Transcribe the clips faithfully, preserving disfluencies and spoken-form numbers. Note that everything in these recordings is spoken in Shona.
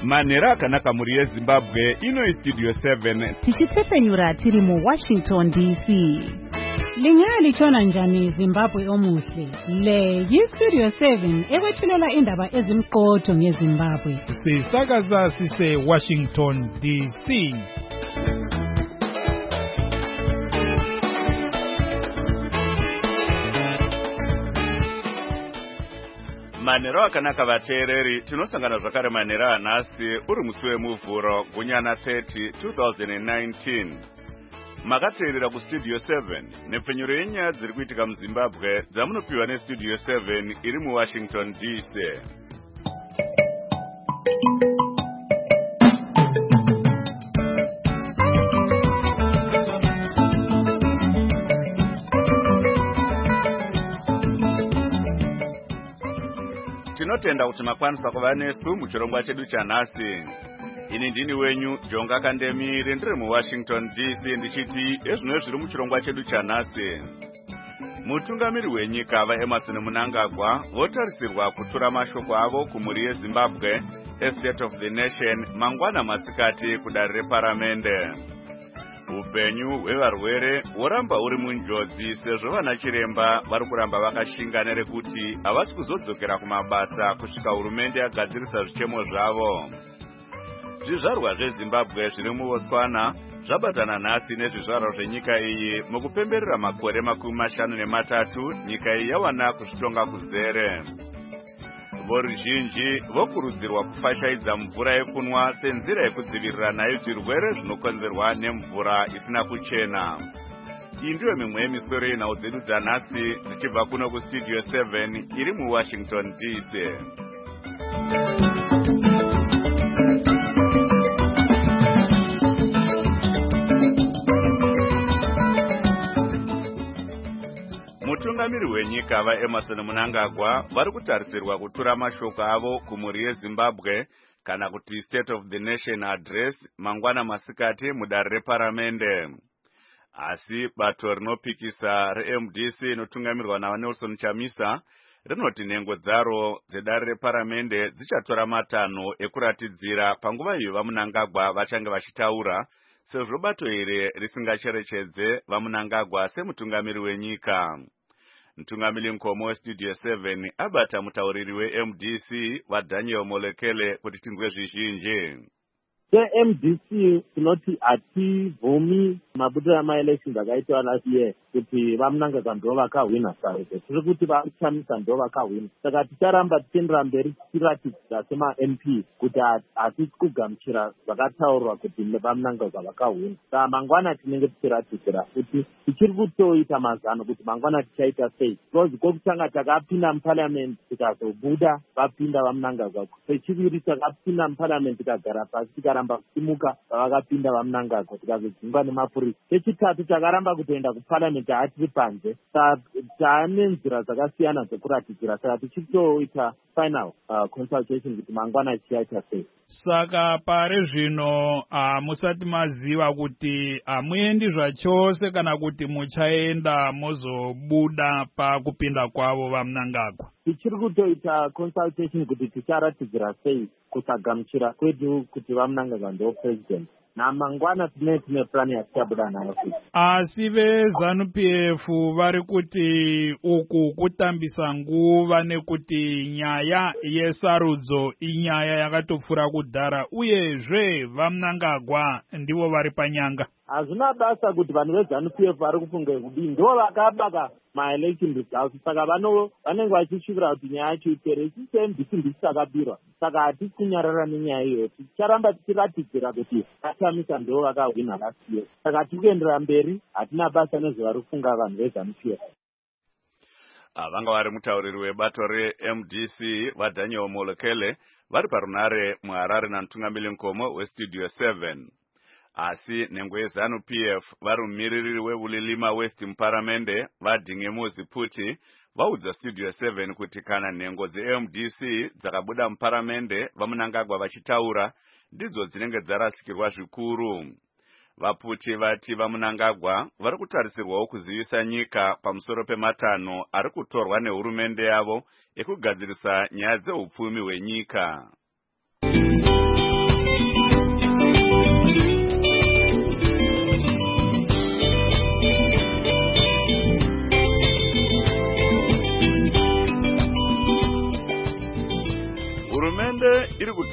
Manera akanaka muri yeZimbabwe ino Studio seven tichitsepenyura tiri mu Washington D C. Lingaya lichona njani Zimbabwe omuhle. Le yi Studio seven ekwethulela indaba ezimqotho ngeZimbabwe. Sisakaza sise Washington D C. Manera akanaka vateereri tinosangana zvakare manera anhasi uri musi wemuvhuro gunyana thirty twenty nineteen. Makateerera kuStudio seven nepfenyuro yenyaya dziri kuitika muZimbabwe dzamunopiwa neStudio seven iri muWashington D C. Tinotenda kuti makwanisa kuva nesu muchirongwa chedu chanhasi. Ini ndini wenyu Jonga Kandemire ndiri muWashington D C ndichiti ezvino zviri muchirongwa chedu chanhasi. Mutungamiri wenyika vaEmmerson Mnangagwa votarisirwa kutura mashoko avo kumhuri yeZimbabwe eState of the Nation mangwana masikati kudare reparamende. Upenyu hwevarwere hworamba uri munjodzi sezvo vana chiremba vari kuramba vakashinga nerekuti havasi kuzodzokera kumabasa kusvika hurumende yagadzirisa zvichemo zvavo. Zvizvarwa zveZimbabwe zviri muBotswana zvabatana nhasi nezvizvarwa zvenyika iyi mukupemberera makore makumi mashanu nematatu nyika iyi yawana kuzvitonga kuzere. Voruzhinji vokurudzirwa kufashaidza mvura yekunwa senzira yekudzivirira nayo zvirwere zvinokonzerwa nemvura isina kuchena. Iyi ndiyo mimwe yemisoro yenhau dzedu dzanhasi dzichibva kuno kuStudio seven iri muWashington D C. Mutungamiri wenyika vaEmmerson Mnangagwa vari kutarisirwa kutura mashoko avo kumhuri yeZimbabwe kana kuti State of the Nation Address mangwana masikati mudare reparamende. Asi bato rinopikisa reM D C inotungamirwa naNelson Chamisa rinoti nhengo dzaro dzedare reparamende dzichatora matanho ekuratidzira panguva iyo vaMnangagwa vachange vachitaura sezvo bato iri risingacherechedze vaMnangagwa semutungamiri wenyika. Mtungamiri mukoma weStudio seven abata mutauriri weM D C vaDaniel Molekele kuti tinzwe zvizhinji. seM D C tinoti hativhumi mabutiro amaelections akaitwa last year kuti vaMnangagwa ndo vakahwina saizvo tiri kuti vaChamisa ndo vakahwina. Saka ticharamba tichiendera mberi tichiratidza semaM P kuti hatisi kugamuchira zvakataurwa kuti vaMnangagwa vakahwina. Saka mangwana tinenge tichiratidzira kuti tichiri kutoita mazano kuti mangwana tichaita sei. Because kwekutanga takapinda muparliament tikazobuda vapinda vaMnangagwa. Sechiviri takapinda muparliament tikagara pasi tikaramba kusimuka vakapinda vaMnangagwa tikazodzingwa nemapurisa. Chechitatu takaramba kutoenda kuparliament hatiri panze. Taane nzira dzakasiyana dzekuratidzira. Saka tichitoita final uh, consultation kuti mangwana tichaita sei. Saka pare zvino hamusati uh, maziva kuti hamuendi uh, zvachose kana kuti muchaenda mozobuda pakupinda kwavo vaMnangagwa. Tichiri kutoita consultation kuti ticharatidzira sei kusagamuchira kwedu kuti vaMnangagwa ndo president. Na mangwana tine tine plani yatichabuda nayo. Asi veZanu P F vari kuti uku kutambisa nguva nekuti nyaya yesarudzo inyaya yakatopfura kudhara uyezve vaMnangagwa ndivo vari panyanga. Hazvina basa kuti vanhu veZanu P F vari kufunga kudini ndo vakabaka maelection results. Saka vano vanenge vachisvibira kuti nyaya yacho ipere. Isi seM D C ndisi takabirwa. Saka hatisi kunyarara nenyaya iyo. Ticharamba tichiratidzira kuti vaChamisa ndo vakahwina last year. Saka tiri kuendera mberi hatina basa nezvavari kufunga vanhu veZanu P F. Vanga vari mutauriri webato reM D C vaDaniel Molekele vari parunare muHarare namutungamiri mukoma weStudio seven. Asi nhengo yeZanu P F vari mumiririri weUlilima West muparamende vaDingemuzi Phuti vaudza Studio seven kuti kana nhengo dzeM D C dzakabuda muparamende vaMnangagwa vachitaura ndidzo dzinenge dzarasikirwa zvikuru. Vapfuti vati vaMnangagwa vari kutarisirwawo kuzivisa nyika pamusoro pematanho ari kutorwa nehurumende yavo ekugadzirisa nyaya dzeupfumi hwenyika.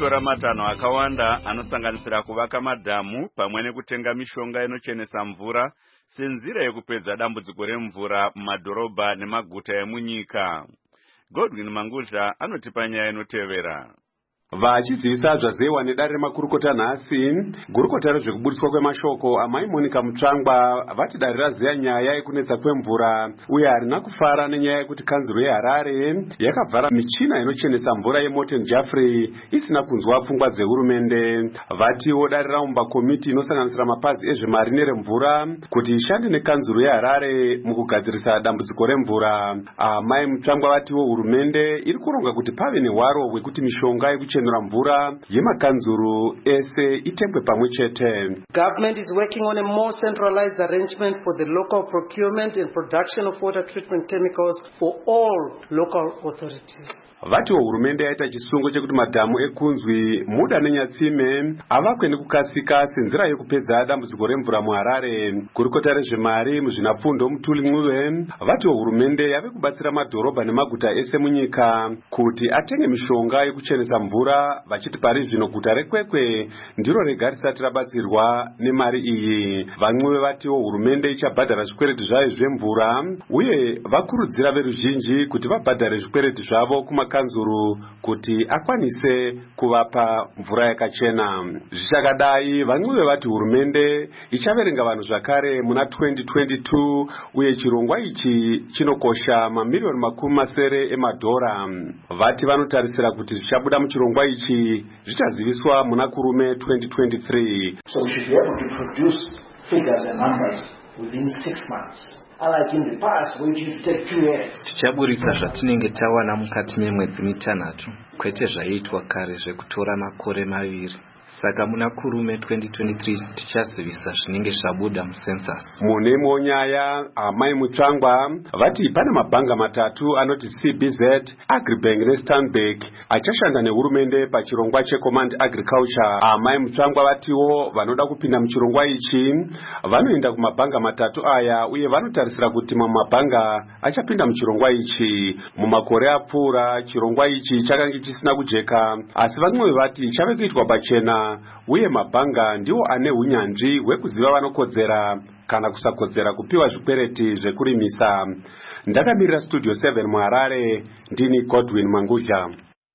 kutora matanho akawanda anosanganisira kuvaka madhamu pamwe nekutenga mishonga inochenesa mvura senzira yekupedza dambudziko remvura mumadhorobha nemaguta emunyika. Godwin Mangudya anotipa nyaya inotevera. Vachizivisa zvazewa nedare remakurukota nhasi, gurukota rezvekubudiswa kwemashoko amai Monica Mutsvangwa vati dare raziya nyaya yekunetsa kwemvura uye harina kufara nenyaya yekuti kanzuro yeHarare yakavhara michina inochenesa mvura yeMorton Jaffrey isina kunzwa pfungwa dzehurumende. Vatiwo dare raumba komiti inosanganisira mapazi ezvemari neremvura kuti ishande nekanzuro yeHarare mukugadzirisa dambudziko remvura. Amai Mutsvangwa vatiwo hurumende iri kuronga kuti pave nehwaro hwekuti mishonga yekuchenesa mvura yemakanzuru ese itengwe pamwe chete. Government is working on a more centralized arrangement for the local procurement and production of water treatment chemicals for all local authorities. Vatiwo hurumende yaita chisungo chekuti madhamu ekunzwi muda nenyatsime avakwe nekukasika senzira yekupedza dambudziko remvura muHarare. Gurukota rezvemari muzvinapfundo Mutuli Ncube vatiwo hurumende yave kubatsira madhorobha nemaguta ese munyika kuti atenge mishonga yekuchenesa mvura, vachiti pari zvino guta reKwekwe ndiro rega risati rabatsirwa nemari iyi. VaNcube vatiwo hurumende ichabhadhara zvikwereti zvayo zvemvura uye vakurudzira veruzhinji kuti vabhadhare zvikwereti zvavo kuma kanzuru kuti akwanise kuvapa mvura yakachena. Zvichakadai VaNcube vati hurumende ichaverenga vanhu zvakare muna twenty twenty-two uye chirongwa ichi chinokosha mamiliyoni makumi masere emadhora. Vati vanotarisira kuti zvichabuda muchirongwa ichi zvichaziviswa muna kurume twenty twenty-three. So we should be able to produce figures and numbers within six months. Unlike in the past, which used to take two years. Tichaburisa zvatinenge tawana mukati memwedzi mitanhatu, kwete zvaiitwa kare zvekutora makore maviri. Saka muna kurume twenty twenty-three tichazivisa zvinenge zvabuda mucensus. Mune monyaya amai Mutsvangwa vati pane mabhanga matatu anoti C B Z, Agribank neStanbic achashanda nehurumende pachirongwa cheCommand Agriculture. Amai Mutsvangwa vatiwo vanoda kupinda muchirongwa ichi vanoenda kumabhanga matatu aya uye vanotarisira kuti mabhanga achapinda muchirongwa ichi. Mumakore apfuura chirongwa ichi chakange chisina kujeka, asi vamwe vati chave kuitwa pachena uye mabhanga ndiwo ane hunyanzvi hwekuziva vanokodzera kana kusakodzera kupiwa zvikwereti zvekurimisa. Ndakamirira Studio seven muHarare, ndini Godwin Mangudya.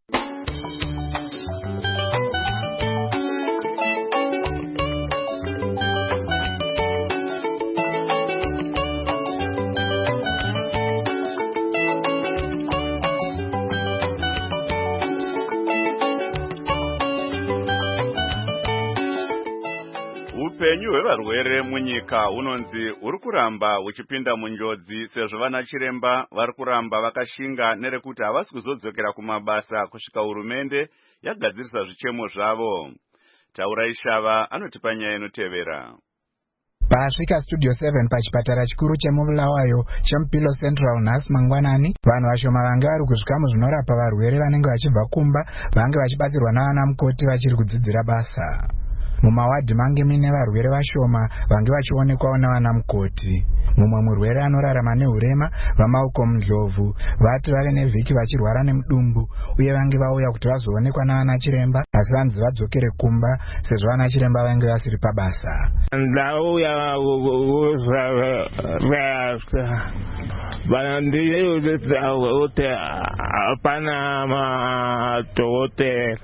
Upenyu hwevarwere munyika unonzi uri kuramba uchipinda munjodzi sezvo vana chiremba vari kuramba vakashinga nerekuti havasi kuzodzokera kumabasa kusvika hurumende yagadzirisa zvichemo zvavo. Taurai Shava anotipa nyaya inotevera. Pasvika Studio seven pachipatara chikuru chemubulawayo cheMupilo Central nhasi mangwanani, vanhu vashoma vange vari kuzvikamu zvinorapa varwere vanenge vachibva kumba vange vachibatsirwa navana mukoti vachiri kudzidzira basa. Mumawadhi mange mine varwere vashoma vange vachionekwawo navana mukoti. Mumwe murwere anorarama nehurema vamaoko mundlovu vati vave nevhiki vachirwara nemudumbu uye vange vauya kuti vazoonekwa navana chiremba asi vanzi vadzokere kumba sezvo vana chiremba vange vasiri pabasa. Ndauya vanandiyeudzisa kuti hapana madhokotera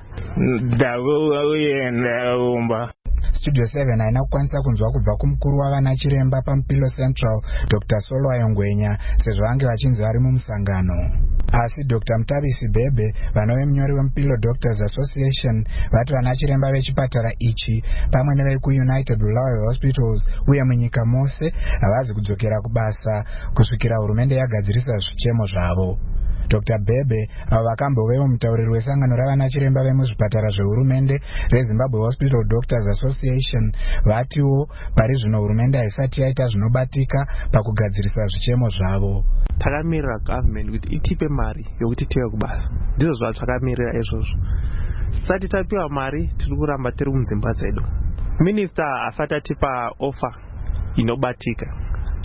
ndauenda umba. Studio seven haina kukwanisa kunzwa kubva kumukuru wavana chiremba paMupilo Central Doctor Solwayo Ngwenya sezvo vange vachinzi vari mumusangano. Asi Doctor Mutavisi Bebe, vanove munyori weMupilo Doctors Association, vati vana chiremba vechipatara ichi pamwe nevekuUnited Bulawayo Hospitals uye munyika mose havazi kudzokera kubasa kusvikira hurumende yagadzirisa zvichemo zvavo. Doctor Bebe avo vakambovewo mutauriri wesangano ravana chiremba vemuzvipatara zvehurumende reZimbabwe Hospital Doctors Association vatiwo pari zvino hurumende haisati yaita zvinobatika pakugadzirisa zvichemo zvavo. Takamirira government kuti itipe mari yokuti tive kubasa, ndizvo zvatakamirira izvozvo. Sati tapiwa mari tiri kuramba tiri mudzimba dzedu. Minister asati atipa offer inobatika,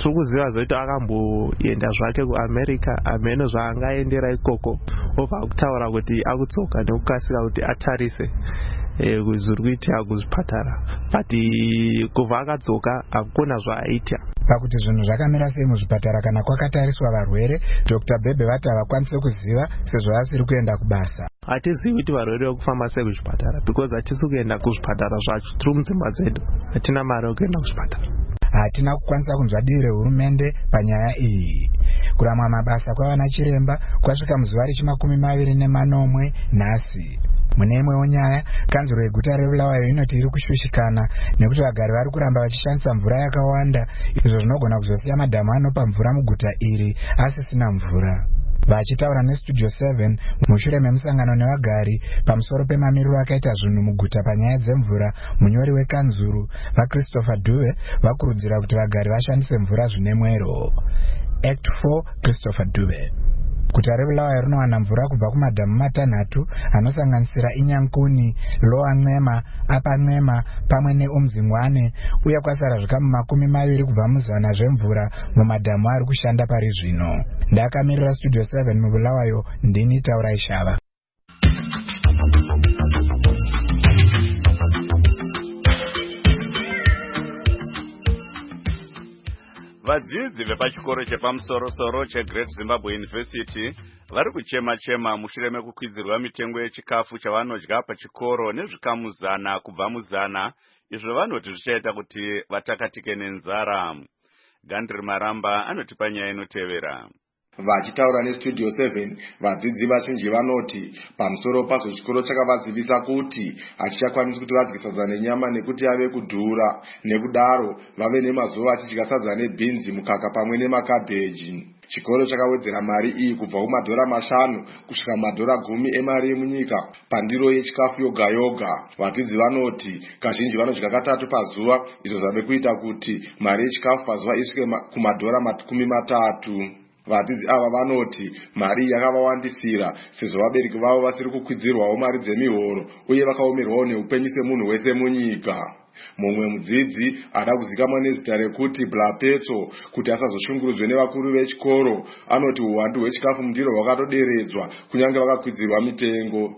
tiri kuziva zoita akamboenda zvake kuamerica amene zvaangaendera ikoko obva kutaura kuti akudzoka nekukasika kuti atarise zviri kuitika kuzvipatara but kubva akadzoka hakuna zvaaita. Pakuti zvinhu zvakamira sei muzvipatara kana kwakatariswa varwere, Dr Bebe vati havakwanisi kuziva sezvo asiri kuenda kubasa. Hatizivi kuti varwere vakufamba sei kuzvipatara because hatisi kuenda kuzvipatara zvacho, tiri mudzimba dzedu, hatina mari yekuenda kuzvipatara. Hatina kukwanisa kunzwa divi rehurumende panyaya iyi. Kuramwa mabasa kwavana chiremba kwasvika muzuva rechimakumi maviri nemanomwe nhasi. Mune imwewo nyaya, kanzuro yeguta reBulawayo inoti iri kushushikana nekuti vagari vari kuramba vachishandisa mvura yakawanda, izvo zvinogona kuzosiya madhamu anopa mvura muguta iri asisina mvura. Vachitaura neStudio seven mushure memusangano nevagari pamusoro pemamiriro akaita zvinhu muguta panyaya dzemvura, munyori wekanzuru vaChristopher Dube vakurudzira kuti vagari vashandise mvura zvine mwero. Act four Christopher Dube. Guta reBulawayo rinowana mvura kubva kumadhamu matanhatu anosanganisira Inyankuni, Lower Ng'ema, Upper Ng'ema pamwe neUmzingwane, uye kwasara zvikamu makumi maviri kubva muzana zvemvura mumadhamu ari kushanda pari zvino. Ndakamirira Studio seven muBulawayo, ndini Taurai Shava. Vadzidzi vepachikoro chepamusoro-soro cheGreat Zimbabwe University vari kuchema-chema mushure mekukwidzirwa mitengo yechikafu chavanodya pachikoro nezvikamu zana kubva muzana, izvo vanoti zvichaita kuti vatakatike nenzara. Gandri Maramba anotipa nyaya inotevera. Vachitaura neStudio seven, vadzidzi vazhinji vanoti pamusoro pazvo chikoro chakavazivisa kuti hachichakwanisi kuti vadye sadza nenyama nekuti ave kudhura, nekudaro vave nemazuva vachidya sadza nebhinzi, mukaka pamwe nemakabheji. Chikoro chakawedzera mari iyi kubva kumadhora mashanu kusvika madhora gumi emari yemunyika pandiro yechikafu yoga yoga. Vadzidzi vanoti kazhinji vanodya katatu pazuva, izvo zvave kuita kuti mari yechikafu pazuva isvike kumadhora makumi matatu. Vadzidzi ava vanoti mari yakavawandisira sezvo vabereki vavo vasiri kukwidzirwawo mari dzemihoro uye vakaomerwawo neupenyu semunhu wese munyika. Mumwe mudzidzi ada kuzikamwa nezita rekuti Blapetso kuti asazoshungurudzwe nevakuru vechikoro anoti uwandu hwechikafu mundiro hwakatoderedzwa kunyange vakakwidzirwa mitengo.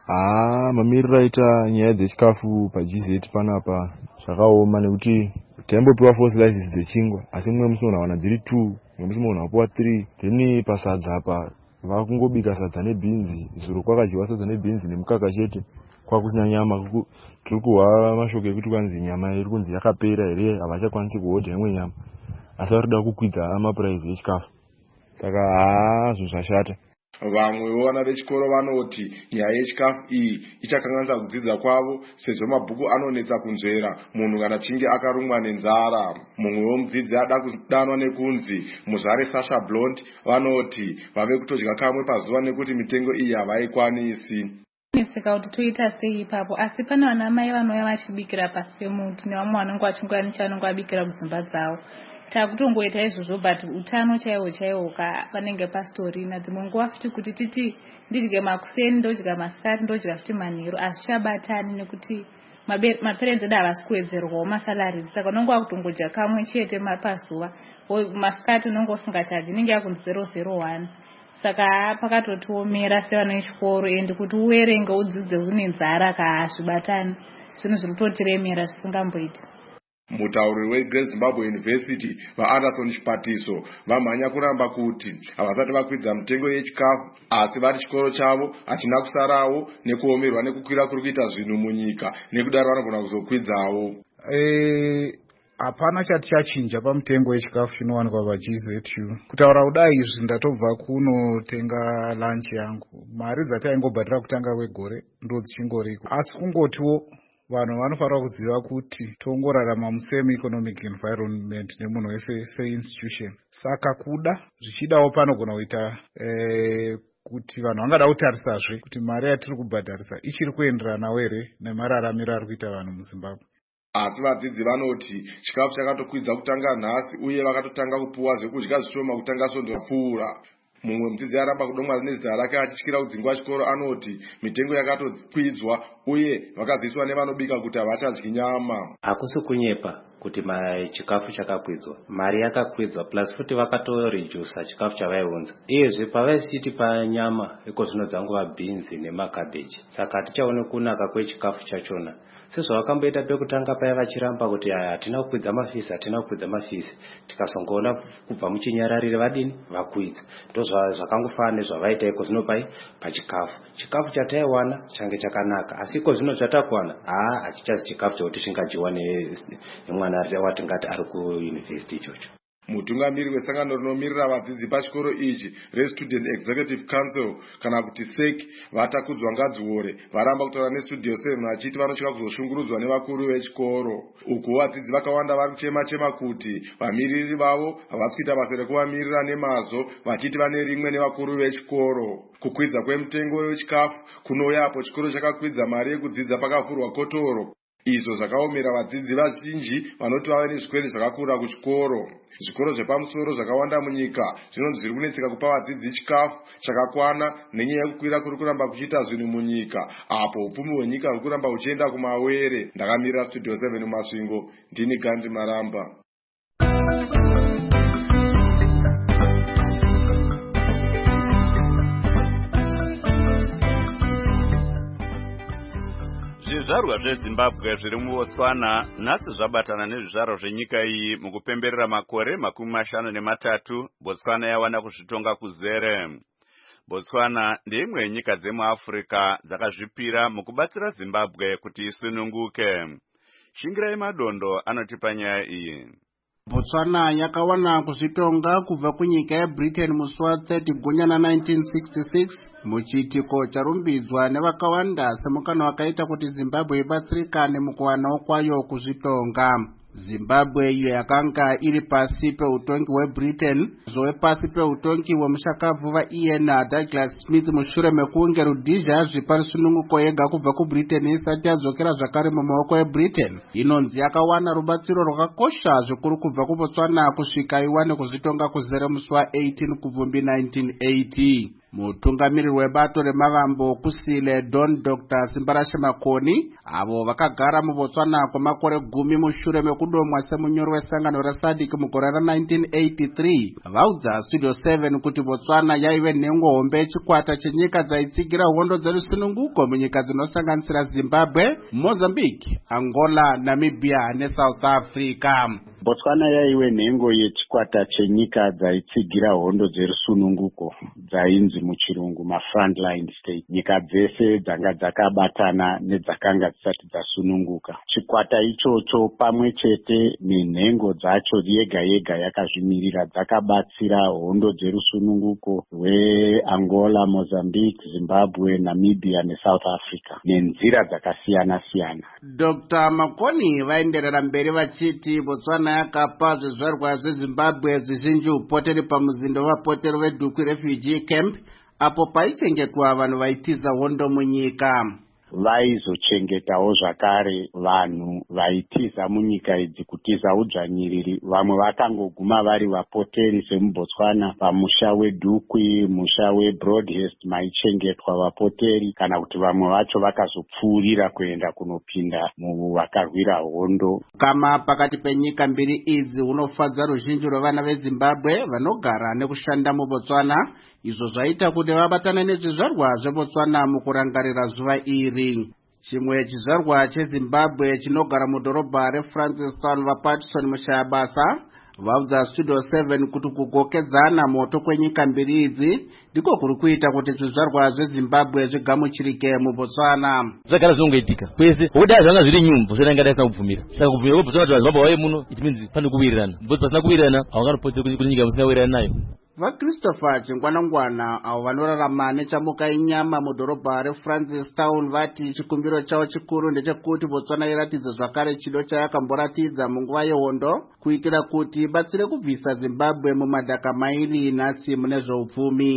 Ah, mamiriro aita nyaya dzechikafu paG Z panapa zvakaoma nekuti taimbopiwa four slices dzechingwa asi mumwe musi unowana dziri two, mumwe musi unopiwa three. Then pasadza apa vakungobika sadza nebhinzi, zuro kwakadyiwa sadza nebhinzi nemukaka chete, kwakusina nyama. Tiri kuhwa mashoko ekuti kwanzi nyama iri kunzi yakapera here, havachakwanisi kuhodha imwe nyama, asi vari kuda kukwidza amapuraizi echikafu. Saka haa, zvinhu zvashata. Vamwe vana vechikoro vanoti nyaya yechikafu iyi ichakanganisa kudzidza kwavo sezvo mabhuku anonetsa kunzvera munhu kana chinge akarumwa nenzara. Mumwe womudzidzi ada kudanwa nekunzi Muzvare Sasha Blond vanoti vave kutodya kamwe pazuva nekuti mitengo iyi havaikwanisi. Netseka kuti toita sei ipapo, asi pane vana mai vanouya vachibikira pasi pemuti nevamwe vanenge vachingwa nechanenge vabikira kudzimba dzavo. Takutongoita izvozvo but utano chaiwo chaiwo panenge pastorina. Dzimwe nguva futi kuti titi ndidye makuseni ndodya masikati ndodya futi manheru asi chabatani nekuti maparents edu havasi kuwedzerwawo masalari, saka unenge wakutongodya kamwe chete pazuva, masikati unenge usingachadyi inenge yakunzi zero zero one. Saka pakatotiomera sevana vechikoro ende kuti uverenge udzidze une nzara kahazvibatani, zvinhu zviri kutotiremera zvisingamboiti. Mutauri weGreat Zimbabwe University vaAnderson Chipatiso vamhanya kuramba kuti havasati vakwidza mitengo yechikafu, asi vari chikoro chavo hachina kusarawo nekuomerwa nekukwira kuri kuita zvinhu munyika, nekudaro vanogona kuzokwidzawo. Hapana chati chachinja pamutengo wechikafu chinowanikwa paG Z U. Kutaura kudai izvi ndatobva kunotenga lunch yangu, mari dzataingobhadhira kutanga kwegore ndo dzichingoriko, asi kungotiwo vanhu vanofanira kuziva kuti tongorarama musemi economic environment nemunhu wese seinstitution. Saka kuda zvichidawo panogona kuita eh, kuti vanhu vangada kutarisazve kuti mari yatiri kubhadharisa ichiri kuenderanawo here nemararamiro ari kuita vanhu muZimbabwe. Asi vadzidzi vanoti chikafu chakatokwidza kutanga nhasi uye vakatotanga kupuwa zvekudya zvishoma kutanga svondo pfuura. Mumwe mudzidzi aramba kudomwa nezita rake achityira kudzingwa chikoro anoti mitengo yakatokwidzwa uye vakaziviswa nevanobika kuti havachadyi nyama. Hakusi kunyepa kuti chikafu chakakwidzwa, mari yakakwidzwa plus futi vakatoredusa chikafu chavaiunza. Iyezve pavaisiti panyama iko zvinodzangova beans nemakabeji. Saka hatichaone kunaka kwechikafu chachona. Sezvavakamboita pekutanga paya vachiramba kuti hatina kukwidza mafisi hatina kukwidza mafisi, tikasongoona kubva muchinyararire vadini vakwidza. Ndozvakangofana nezvavaita iko zvino pai pachikafu. Chikafu chataiwana change chakanaka, asi iko zvino chatakuwana haa hachichazi chikafu chekuti chingadyiwa nemwana watingati ari kuyunivhesiti ichocho. Mutungamiri wesangano rinomirira vadzidzi pachikoro ichi reStudent Executive Council kana kuti S E C vatakudzwa ngadziore varamba kutaura neStudio seven vachiti vanotya kuzoshungurudzwa nevakuru vechikoro. Uku vadzidzi vakawanda vari kuchema chema kuti vamiriri vavo havasi kuita basa rekuvamirira nemazvo vachiti vane rimwe nevakuru vechikoro. Kukwidza kwemitengo wechikafu kunouya apo chikoro chakakwidza mari yekudzidza pakavhurwa kotoro. Izvo zvakaomera vadzidzi vazhinji vanoti vave nezvikwereti zvakakura kuchikoro. Zvikoro zvepamusoro zvakawanda munyika zvinonzi zviri kunetseka kupa vadzidzi chikafu chakakwana nenyaya yekukwira kuri kuramba kuchiita zvinhu munyika apo upfumi hwenyika huri kuramba huchienda kumawere. Ndakamirira Studio seven Masvingo, ndini Gandhi Maramba. Zvizvarwa zveZimbabwe zviri muBotswana nhasi zvabatana nezvizvarwa zvenyika iyi mukupemberera makore makumi mashanu nematatu Botswana yawana kuzvitonga kuzere. Botswana ndiimwe yenyika dzemuAfrica dzakazvipira mukubatsira Zimbabwe kuti isununguke. Shingirai Madondo anotipa nyaya iyi. Botswana yakawana kuzvitonga kubva kunyika yeBritain musi wa-thirty Gunyana nineteen sixty-six muchiitiko charumbidzwa nevakawanda semukana wakaita kuti Zimbabwe ibatsirikane mukuwanawo kwayo kuzvitonga. Zimbabwe iyo yakanga iri pasi peutongi hweBritain zove pasi peutongi hwemushakabvu Ian Douglas Smith mushure mekunge Rhodesia zvipa rusununguko yega kubva kuBritain isati yadzokera zvakare mumaoko eBritain. Inonzi yakawana rubatsiro rwakakosha zvikuru kubva kuBotswana kusvika iwane kuzvitonga kuzere musi wa-eighteen Kubvumbi nineteen eighty. Mutungamiriri webato remavambo kusile Don Doctor Simbarashe Makoni avo vakagara muBotswana kwamakore gumi mushure mekudomwa semunyori wesangano reSADC mugore ra nineteen eighty-three vaudza Studio seven kuti Botswana yaive nhengo hombe yechikwata chenyika dzaitsigira hondo dzerusununguko munyika dzinosanganisira Zimbabwe, Mozambique, Angola, Namibia neSouth Africa. Botswana yaive nhengo yechikwata chenyika dzaitsigira hondo dzerusununguko dzainzi muchirungu ma-frontline state. Nyika dzese dzanga dzakabatana nedzakanga dzisati dzasununguka. Chikwata ichocho pamwe chete nenhengo dzacho yega yega yakazvimirira dzakabatsira hondo dzerusununguko rweAngola, Mozambique, Zimbabwe, Namibia neSouth Africa nenzira dzakasiyana siyana. Doctor Makoni vaenderera mberi vachiti Botswana yakapa zvizvarwa zveZimbabwe zvizhinji upoteri pamuzindo vapoteri veDukwi Refugee Camp apo paichengetwa vanhu vaitiza hondo munyika. Vaizochengetawo zvakare vanhu vaitiza munyika idzi kutiza udzvanyiriri. Vamwe vakangoguma vari vapoteri semuBotswana pamusha weDukwi, musha weBroadhurst maichengetwa vapoteri, kana kuti vamwe vacho vakazopfuurira kuenda kunopinda muvakarwira hondo. Kama pakati penyika mbiri idzi unofadza ruzhinji rwevana veZimbabwe vanogara nekushanda muBotswana, izvo zvaita kuti vabatane nezvizvarwa zveBotswana mukurangarira zuva iri. Chimwe chizvarwa cheZimbabwe chinogara mudhorobha reFrancistown vaPatterson mushayabasa vaudza Studio seven kuti kugokedzana moto kwenyika mbiri idzi ndiko kuri kuita kuti zvizvarwa zveZimbabwe zvigamuchirike muBotswana. Zvagara zvinongaitika kwese wodai zvanga zviri nyumbu zvorenga daisina kubvumira. Saka kubvumira kweBotswana kuti vaZimbabwe vauye muno it means pane kuwirirana. Botswana pasina kuwirirana havanganopotse kuti nyika musingawirirana nayo. VaChristopher Chingwanangwana avo vanorarama nechamuka inyama mudhorobha reFrancistown vati chikumbiro chavo chikuru ndechekuti Botswana iratidze zvakare chido chayakamboratidza munguva yehondo kuitira kuti ibatsire kubvisa Zimbabwe mumadhaka mairi nhasi mune zveupfumi.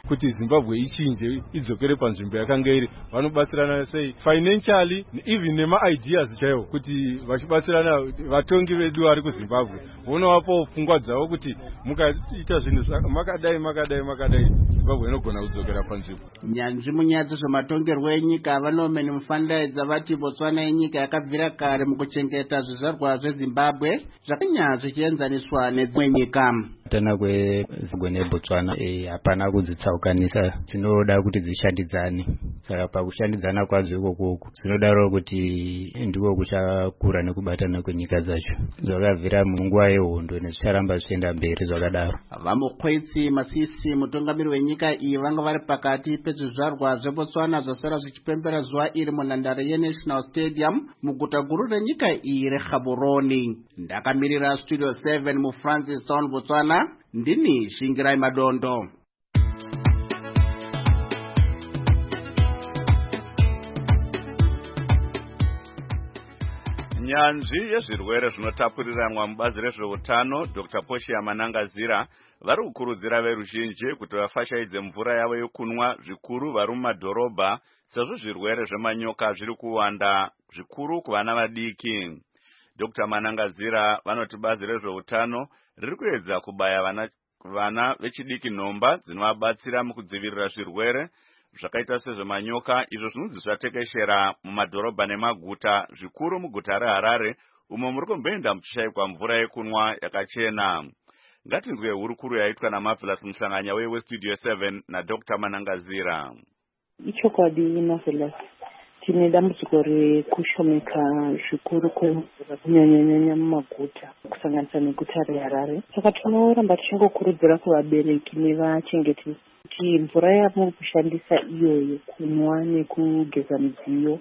kuti Zimbabwe ichinje idzokere panzvimbo yakanga iri. Vanobatsirana sei financially even nema ideas chaiwo kuti vachibatsirana vatongi vedu vari kuZimbabwe vonovapo pfungwa dzavo kuti mukaita zvinhu makadai makadai makadai Zimbabwe inogona kudzokera panzvimbo. Nyanzvi munyaya dzezvematongerwo enyika Vanomeni Mufandaidza vati Botswana inyika yakabvira kare mukuchengeta zvizvarwa zveZimbabwe zvakanya zvichienzaniswa nedzimwe nyika. Kutana kweZimbabwe neBotswana hapana kudzitsaukanisa, dzinoda kuti dzishandidzane. Saka pakushandidzana kwadzo ikoko dzinodaro kuti ndiko kuchakura nekubatana kwenyika dzacho. Zvakabvira munguva yehondo nezvicharamba zvichienda mberi zvakadaro. Vamukhweitsi Masisi mutungamiri wenyika iyi vanga vari pakati pezvizvarwa zveBotswana zvasara zvichipembera zuva iri munhandare yeNational Stadium muguta guru renyika iyi reGaborone. Ndakamirira Studio seven muFrancistown, Botswana. Ndini Shingirai Madondo. Nyanzvi yezvirwere zvinotapuriranwa mubazi rezveutano Doctor Portia Manangazira vari kukurudzira veruzhinji kuti vafashaidze mvura yavo yokunwa zvikuru vari mumadhorobha sezvo zvirwere zvemanyoka zviri kuwanda zvikuru kuvana vadiki. Doctor Manangazira vanoti bazi rezveutano riri kuedza kubaya vana, vana vechidiki nhomba dzinovabatsira mukudzivirira zvirwere zvakaita sezvemanyoka izvo zvinonzi zvatekeshera mumadhorobha nemaguta zvikuru muguta reHarare umo muri kumboenda muchishayikwa mvura yekunwa yakachena. Ngatinzwe hurukuru yaitwa naMarvelous Muhlanganya weStudio seven naDoctor Manangazira. Ichokwadi Marvelous, tine dambudziko rekushomeka zvikuru kwemvura kunyanyanyanya mumaguta kusanganisa neguta reHarare. Saka tinoramba tichingokurudzira kuvabereki nevachengetedzi kuti mvura yamuri kushandisa iyoyo kunwa nekugeza midziyo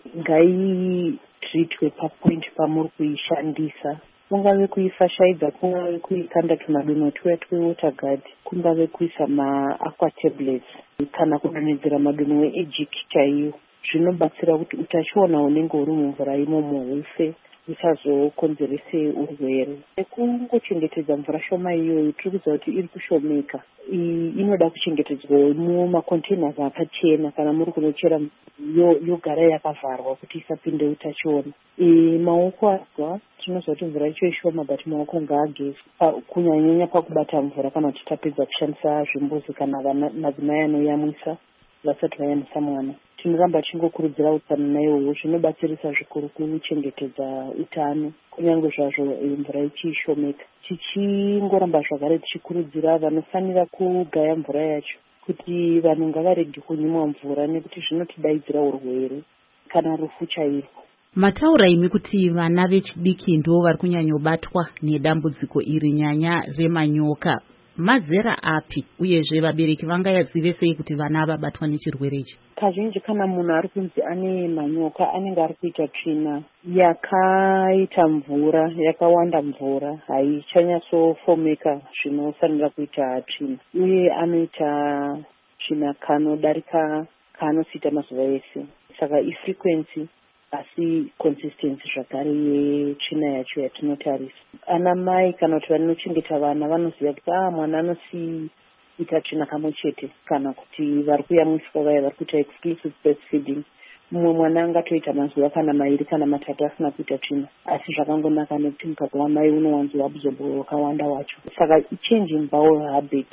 ngaitritwe papoint pamuri kuishandisa. Kungave kuifashaidza, kungave kuikanda tumadonho tuya twewaterguard, kungave kuisa maaqua tablets kana kudonhedzera madonho eEgic chaiyo. Zvinobatsira kuti utachiona unenge uri mumvura imomo hufe usazokonzerese urwere. Nekungochengetedza mvura shoma iyoyo tiri kuziva kuti iri kushomeka. Inoda kuchengetedzwa mumacontainers akachena kana muri kunochera yogara yakavharwa kuti isapinde utachiona. Maoko azwa tinoziva kuti mvura icho ishoma but maoko ngaagezwe kunyanyanya pakubata mvura kana kuti tapedza kushandisa zvimbuzi kana madzimai anoyamwisa vasati vayamwisa mwana. Tinoramba tichingokurudzira utano naiwowo zvinobatsirisa zvikuru kuchengetedza utano kunyange zvazvo mvura ichishomeka. Tichingoramba zvakare tichikurudzira vanofanira kugaya mvura yacho kuti vanhu ngavarege kunyimwa mvura nekuti zvinotidaidzira urwere kana rufu chairwo. Mataura imi kuti vana vechidiki ndo vari kunyanyobatwa nedambudziko iri nyanya remanyoka. Mazera api uyezve vabereki vangazive sei kuti vana vabatwa nechirwere ichi? Kazhinji kana munhu ari kunzi ane manyoka anenge ari kuita tsvina yakaita mvura yakawanda, mvura haichanyasofomeka zvinofanira kuita tsvina, uye anoita tsvina kanodarika kaanosiita mazuva ese. Saka ifrequency asi consistency zvakare yetsvina yacho yatinotarisa. Ana mai kana kuti vanochengeta vana vanoziva kuti ah mwana anosiita tsvina kamwe chete, kana kuti vari kuyamwiswa vaya vari kuita exclusive breastfeeding mumwe mwana angatoita mazuva kana mairi kana matatu asina kuita tsvina, asi zvakangonaka nekuti mukaka wamai unowanzo absorbo wakawanda wacho. Saka changing bowel habit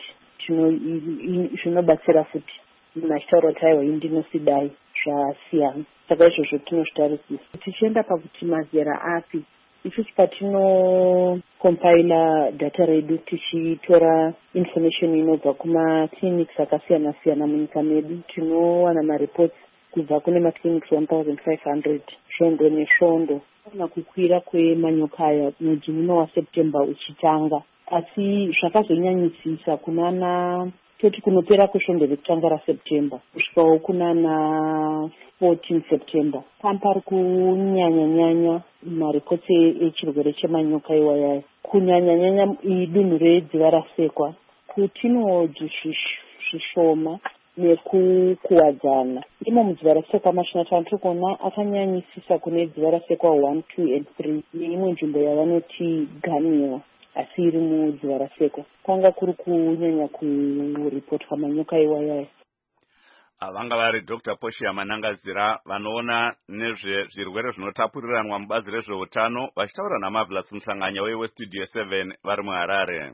zvinobatsira futi. Munhu achitaura kuti aiwa indinosidai zvasiyana. Saka izvozvo tinozvitarisisa. Tichienda pakuti mazera api, isusu patinokompaila data redu tichitora information inobva kumaclinics akasiyana siyana munyika medu, tinowana mareports kubva kune maclinics one thousand five hundred svondo nesvondo. Kana kukwira kwemanyoka aya mwedzi uno waSeptember uchitanga, asi zvakazonyanyisisa kunana toti kunopera kwesvondo rekutanga raSeptember kusvikawo kunana fourteen September pampari kunyanyanyanya maripoti echirwere chemanyoka iwaya, kunyanyanyanya idunhu redziva rasekwa, kutinodzi zvishoma nekukuwadzana. Imo mudziva rasekwa mashinatani tikuona akanyanyisisa kune dziva rasekwa one, two and three neimwe nzvimbo yavanoti Ganiwa. asi iri mudziva raseko. Kwanga kuri kunyanya kuripotwa manyoka iwayaya. Vanga vari Doctor Poshia Manangazira vanoona nezvezvirwere zvinotapuriranwa mubazi rezveutano vachitaura naMarvelous Musanganya weWestudio seven vari muHarare.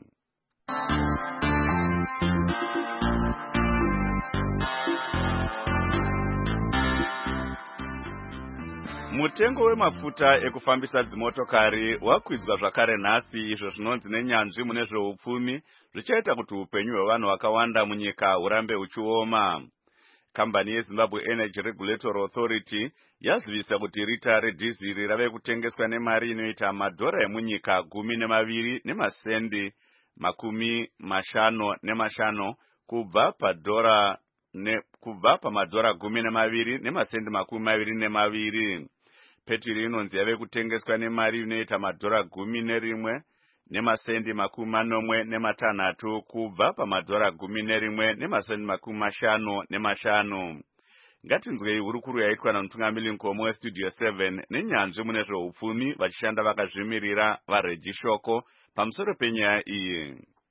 Mutengo wemafuta ekufambisa dzimotokari wakwidzwa zvakare nhasi, izvo zvinonzi nenyanzvi mune zveupfumi zvichaita kuti upenyu hwevanhu vakawanda munyika hurambe huchioma. Kambani yeZimbabwe Energy Regulatory Authority yazivisa kuti rita redhiziri rave kutengeswa nemari inoita madhora emunyika gumi nemaviri nemasendi makumi mashanu nemashanu kubva padhora ne kubva pamadhora gumi nemaviri nemasendi makumi maviri nemaviri. Petiri inonzi yave kutengeswa nemari inoita madhora gumi nerimwe nemasendi makumi manomwe nematanhatu kubva pamadhora gumi nerimwe nemasendi makumi mashanu nemashanu. Ngatinzwei hurukuru yaitwa namutungamiri mukoma weStudio seven nenyanzvi mune zveupfumi vachishanda vakazvimirira vaRegi Shoko pamusoro penyaya iyi.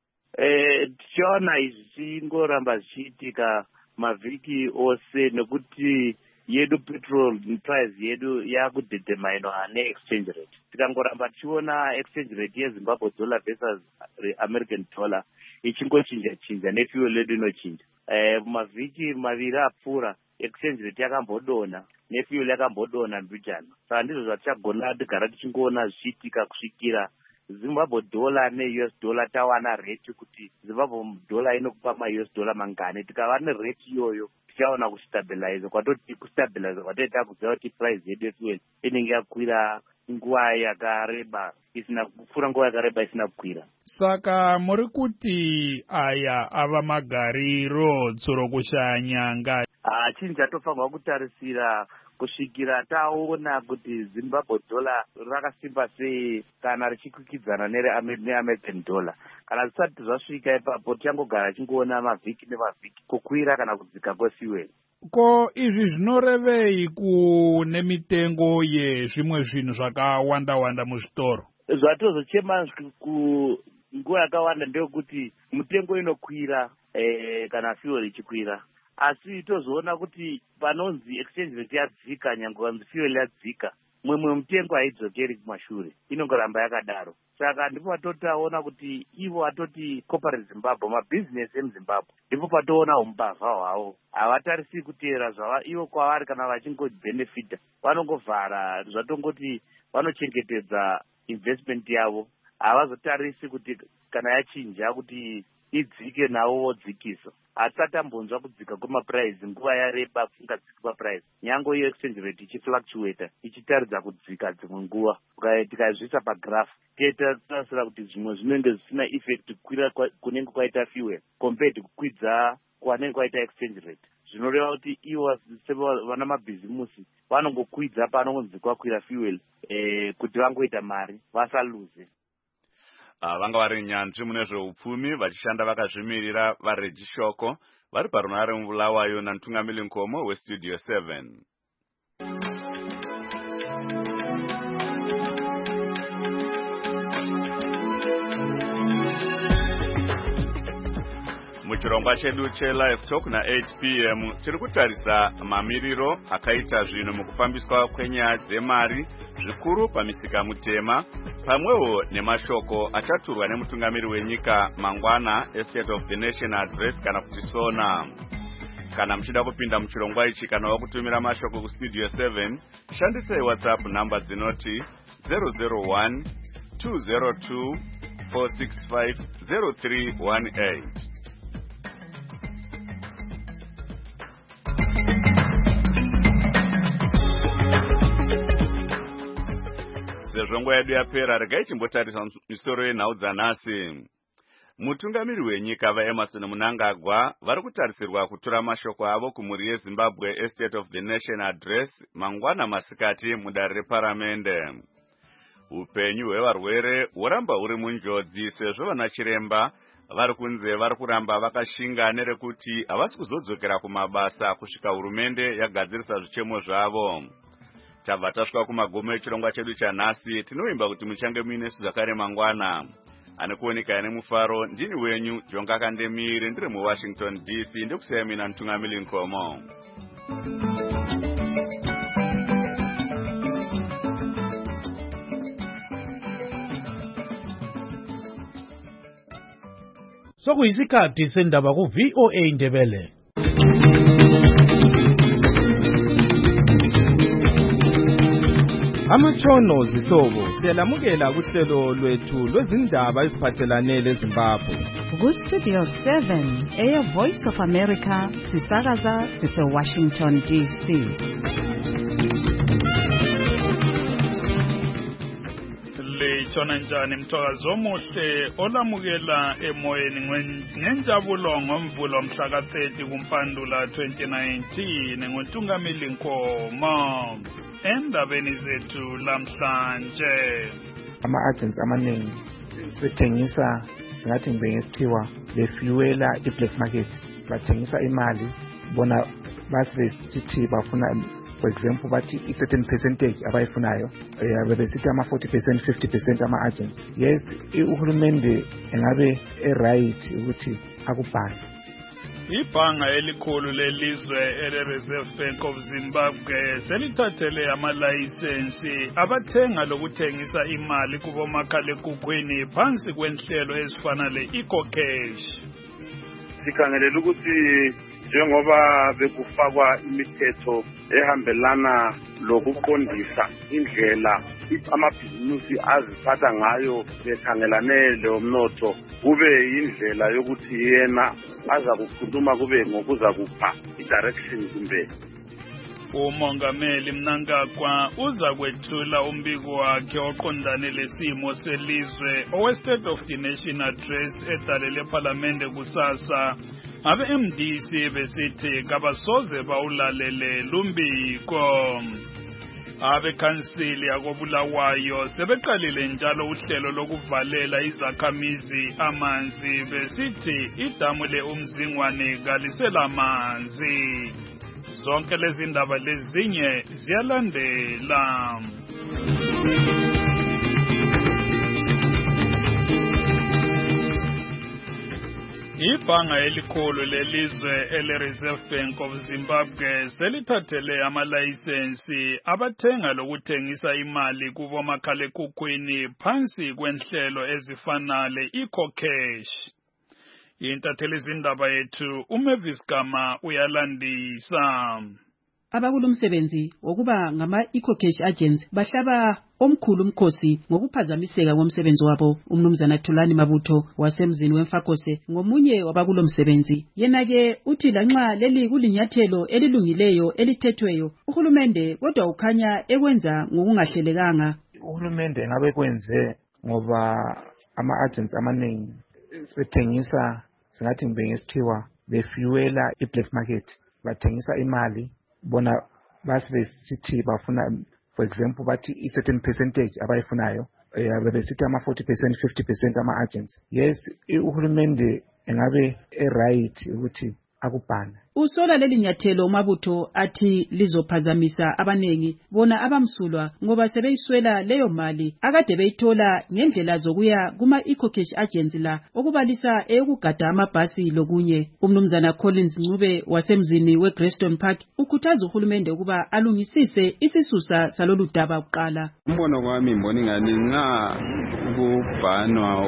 Eh, tichaona izvi zvichingoramba zvichiitika mavhiki ose nekuti yedu petrol price yedu yakudhedhemainwa neexchange rate. Tikangoramba tichiona exchange rate yeZimbabwe dollar versus American dollar ichingochinja chinja nefuel yedu inochinja. Eh, mavhiki maviri apfuura exchange rate yakambodona nefuel yakambodona mbijana. Saka ndizvo zvatichagona tigara tichingoona zvichiitika kusvikira Zimbabwe dollar ne-U S dollar tawana rate kuti Zimbabwe dollar inokupa ma-U S dollar mangane. Tikava nerate iyoyo tichaona kustabilize. Kwatoti kustabilize kwatoita kuziva kuti price yedu yefuel inenge yakwira nguva yakareba isina kupfuura nguva yakareba isina kukwira. Saka muri kuti aya ava magariro tsuro kushaya nyanga. Ah, chinhu chatofanirwa kutarisira kusvikira taona kuti Zimbabwe dollar rakasimba sei kana richikwikwidzana neAmerican dollar. Kana zvisati zvasvika ipapo tichangogara chingoona mavhiki nemavhiki kukwira kana kudzika kwefuel. Ko izvi zvinorevei kune mitengo yezvimwe zvinhu zvakawanda wanda muzvitoro? Zvatozochema kunguva yakawanda ndeyekuti mitengo inokwira eh, kana fuel ichikwira. Asi tozoona kuti panonzi exchange rate yadzika nyange kanzi fuel yadzika mwemwe mutengo haidzokeri kumashure, inongoramba yakadaro. Saka ndipo patotaona kuti ivo vatoti corporate Zimbabwe mabusiness emuZimbabwe ndipo patoona umbavha hwavo havatarisi kuteera zvava ivo kwavari kana vachingobenefita vanongovhara zvatongoti vanochengetedza investment yavo, havazotarisi kuti kana yachinja kuti idzike navo vodzikisa. Hatisati tambonzwa kudzika kwemaprice nguva yareba kusingadziki kwaprice. Nyange iyo exchange rate ichifluctuata ichitaridza kudzika dzimwe nguva. Tikazviisa pagraph tetatasira kuti zvimwe zvinenge zvisina effect kukwira kunenge kwaita fuel compared kukwidza kwanenge kwaita exchange rate. Zvinoreva kuti ivo vana mabhizimusi vanongokwidza panonzi kwakwira fuel eh, kuti vangoita mari vasaluze. Vanga vari nyanzvi mune zveupfumi vachishanda vakazvimirira vaRegi Shoko vari parunare mubulawayo namutungamiri mukoma weStudio seven. Muchirongwa chedu cheLive Talk na eight p m tiri kutarisa mamiriro akaita zvinhu mukufambiswa kwenyaya dzemari zvikuru pamisika mutema pamwewo nemashoko achaturwa nemutungamiri wenyika mangwana State of the Nation Address kana kuti sona. Kana muchida kupinda muchirongwa ichi kana wakutumira mashoko kuStudio seven shandisai WhatsApp namba dzinoti zero zero one two zero two four six five zero three one eight. Sezvo nguva yedu yapera, regai timbotarisa misoro yenhau dzanhasi. Mutungamiri wenyika vaEmmerson Mnangagwa vari kutarisirwa kutura mashoko avo kumhuri yeZimbabwe State of the Nation Address mangwana masikati mudare reparamende. Upenyu hwevarwere huramba huri munjodzi sezvo vanachiremba vari kunze vari kuramba vakashinga nerekuti havasi kuzodzokera kumabasa kusvika hurumende yagadzirisa zvichemo zvavo. Tabva tasvika kumagomo echirongwa chedu chanhasi, tinoimba kuti muchange muinesu zvakare mangwana. anekuoneka nemufaro ndini wenyu Jonga Kandemire ndiri muWashington D C ndikusiya mina Ntungamili Nkomo. Sokuyisikhathi sendaba ku V O A Ndebele. Amatshono zihlobo siyalamukela kuhlelo lwethu lwezindaba eziphathelane leZimbabwe. Ku Studio seven, Air Voice of America, sisakaza sise Washington D C. Lechona njani mthokazi omuhle olamukela emoyeni ngenjabulo ngomvulo mhla ka thirty kuMpandula twenty nineteen ngoNtungamili Nkomo. Endabeni zethu lamhlanje ama-agents amaningi sethengisa singathi ngibe ngesikhiwa befuela i-black market, bathengisa imali bona basebesithi bafuna for example bathi i-certain percentage abayifunayo bebesithi ama-forty percent fifty percent ama-agents. Yes, uhulumende engabe e-right ukuthi akubhale. Ibhanga elikhulu lelizwe ele-Reserve Bank of Zimbabwe selithathele amalayisensi abathenga lokuthengisa imali kubomakhalekhukhwini phansi kwenhlelo ezifana le-EcoCash. Sikhangelela ukuthi njengoba bekufakwa imithetho ehambelana lokuqondisa indlela amabhizinisi aziphatha ngayo bekhangelane lomnotho, kube indlela yokuthi yena aza kukhuluma kube ngokuza kupha i-direction kumbe. Umongameli Mnangagwa uza kwethula umbiko wakhe oqondane lesimo selizwe owe-State of the Nation Address edalele eParliamente kusasa. Abe M D C besithi kabasoze bawulalele lumbiko. Abe kansili yakobulawayo sebeqalile njalo uhlelo lokuvalela izakhamizi amanzi besithi idamu leUmzingwane kalisela amanzi. Zonke lezi ndaba lezinye ziyalandela. Ibhanga elikhulu lelizwe ele-Reserve Bank of Zimbabwe selithathele amalayisensi abathenga lokuthengisa imali kubomakhalekhukhwini phansi kwenhlelo ezifana le-EcoCash. Intatheli zindaba yethu uMavis Gama uyalandisa. Abakulomsebenzi wokuba ngama-EcoCash agents bahlaba omkhulu umkhosi ngokuphazamiseka ngomsebenzi wabo. Umnumzana Thulani Mabutho wasemzini weMfakose ngomunye wabakulomsebenzi. Yena-ke uthi lanxa leli kulinyathelo elilungileyo elithethweyo, uhulumende kodwa ukhanya ekwenza ngokungahlelekanga. Uhulumende ngabe kwenze ngoba ama-agents amaningi sebethengisa singathi ngibe ngesikhiwa befuela i-black market, bathengisa imali bona basebesithi bafuna for example bathi i-certain percentage abayifunayo bebesithi ama-forty percent fifty percent ama-agents. Yes, uhulumende engabe e-right ukuthi akubhane. Usola leli nyathelo Mabutho athi lizophazamisa abanengi bona abamsulwa ngoba sebeyiswela leyo mali akade beyithola ngendlela zokuya kuma-EcoCash agents la okubalisa eyokugada amabhasi lokunye. Umnumzana Collins Ncube wasemzini we-Greyston Park ukhuthaza uhulumende ukuba alungisise isisusa salolu daba kuqala. Umbono wami mbona ingani nxa ukubhanwa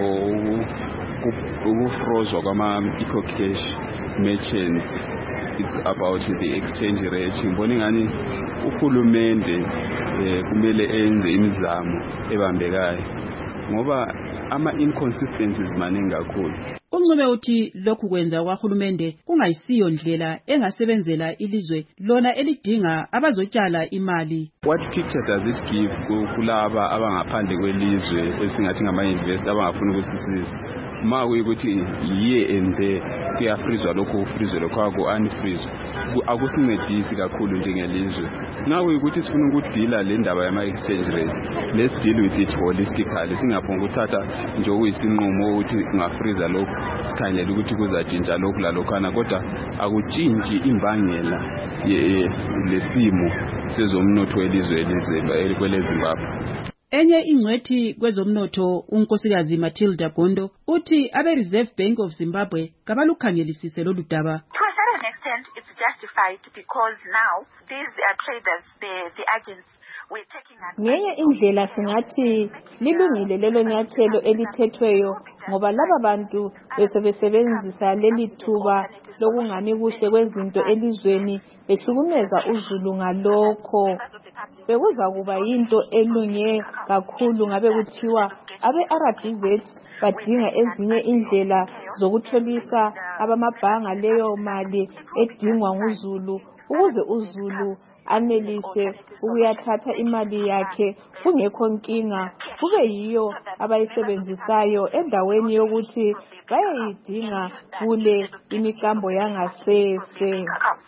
ukufrozwa kwama-EcoCash merchants, it's about the exchange rate. Ngibona ingani uhulumende kumele enze imizamo ebambekayo ngoba ama inconsistencies maningi kakhulu. Uncube uthi lokhu kwenza kwahulumende kungayisiyo ndlela engasebenzela ilizwe lona elidinga abazotshala imali. What picture does it give kulaba abangaphandle kwelizwe esingathi ngama-investor abangafuna ukusisiza? Ma kuyikuthi yiye and there kuyafrizwa lokho ufrizwe lokho aku-unfrizwe akusincedisi kakhulu njengelizwe. Nxa kuyikuthi sifuna ukudila le ndaba yama-exchange rate, let's deal with it holistically, singaphonga ukuthatha nje okuyisinqumo ukuthi kungafriza lokho sikhangela ukuthi kuzatshintsha lokhu lalokhana, kodwa akutshintshi imbangela lesimo sezomnotho welizwe kweleZimbabwe. Enye ingcwethi kwezomnotho unkosikazi Matilda Gondo uthi abe Reserve Bank of Zimbabwe kabalukhangelisise lolu daba. To a certain extent it's justified because now these are traders, the the agents were taking ngenye indlela singathi lilungile lelo nyathelo elithethweyo ngoba laba bantu besebesebenzisa leli thuba lokungani kuhle kwezinto elizweni behlukumeza uZulu ngalokho. Bekuza kuba yinto elunge kakhulu ngabe kuthiwa abe-R B Z badinga ezinye indlela zokutholisa abamabhanga leyo mali edingwa nguZulu ukuze uZulu anelise ukuyathatha imali yakhe kungekho nkinga kube yiyo abayisebenzisayo endaweni yokuthi bayayidinga kule imikambo yangasese.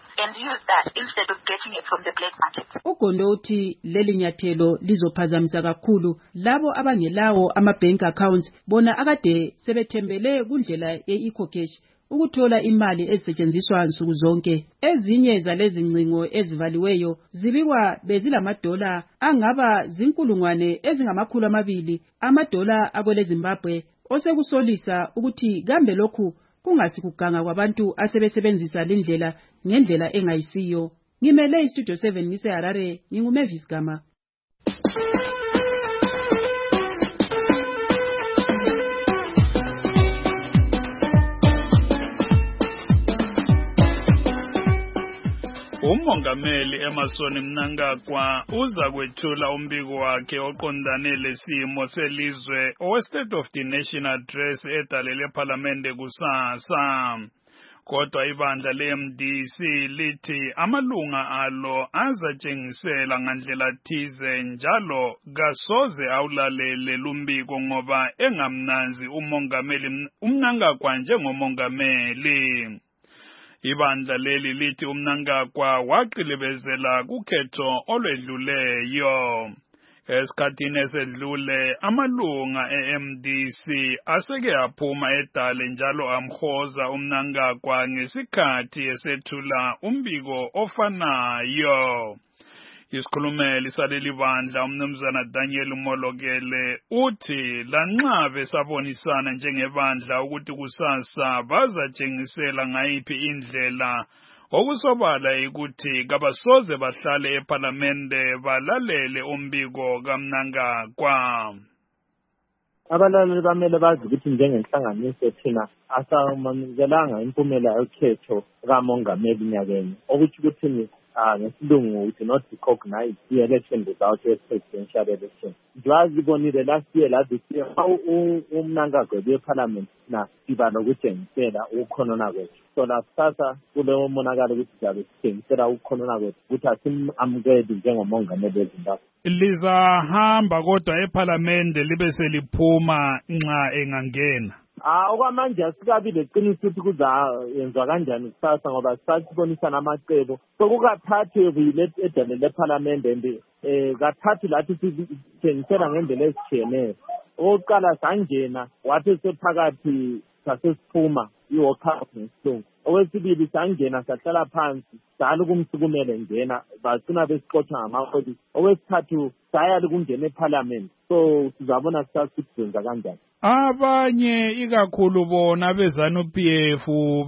Ugondo uthi leli nyathelo lizophazamisa kakhulu labo abangelawo ama-bank accounts bona akade sebethembele kundlela ye-EcoCash ukuthola imali ezisetshenziswa nsuku zonke. Ezinye zalezi ngcingo ezivaliweyo zibikwa bezilamadola angaba zinkulungwane ezingamakhulu amabili amadola akwele Zimbabwe osekusolisa ukuthi kambe lokhu kungasi kuganga kwabantu asebesebenzisa lindlela ngendlela engayisiyo. Ngimele iStudio seven ngise Harare, nginguMavis Gama. Umongameli Emmerson Mnangagwa uza kwethula umbiko wakhe oqondane lesimo selizwe owe-State of the Nation Address edalele eParliamente kusasa. Kodwa ibandla le-M D C lithi amalunga alo azatshengisela ngandlela thize njalo kasoze awulalele lumbiko ngoba engamnanzi umongameli uMnangagwa njengomongameli. Ibandla leli lithi uMnangagwa waqilibezela kukhetho olwedluleyo. Esikhathini esedlule amalunga e-M D C aseke aphuma edale njalo amhoza uMnangagwa ngesikhathi esethula umbiko ofanayo. Isikhulumeli saleli bandla umnumzana Daniel Molokele uthi lanxa besabonisana njengebandla ukuthi kusasa bazatshengisela ngayiphi indlela okusobala ukuthi kabasoze bahlale eParliamente balalele umbiko kaMnangagwa. Abalaleli bamele bazi ukuthi njengenhlanganiso thina asamukelanga impumela yokhetho kamongameli nyakeni okuthi ukuthi ngesilungu we do not recognize the election results as presidential election. Njengoba bonile last year la this year uMnangagwa beParliament na siba lokutshengisela ukhonona kwethu. So la sasa kuleyo monakalo ukuthi siyabe sitshengisela ukhonona kwethu ukuthi asimamukeli njengomongameli weZimbabwe. Lizahamba kodwa eParliamente libe seliphuma nxa engangena. Ah okwamanje asikabi leqiniso ukuthi kuzayenziwa kanjani kusasa ngoba sasibonisana amacebo sokukathathu vile edale leParliamente ndi eh kathathu lathi sithengisela ngendlela ezitshiyeneyo. Oqala sangena wathi sephakathi sasesiphuma iwalkout ngesilungu. Okwesibili sangena sahlala phansi sala kumsukumele ngena basina besixoxa ngamapolisi. Okwesithathu saya ukungena eParliament. So sizabona sasikuzenza kanjani. Abanye ikakhulu bona bezanu P F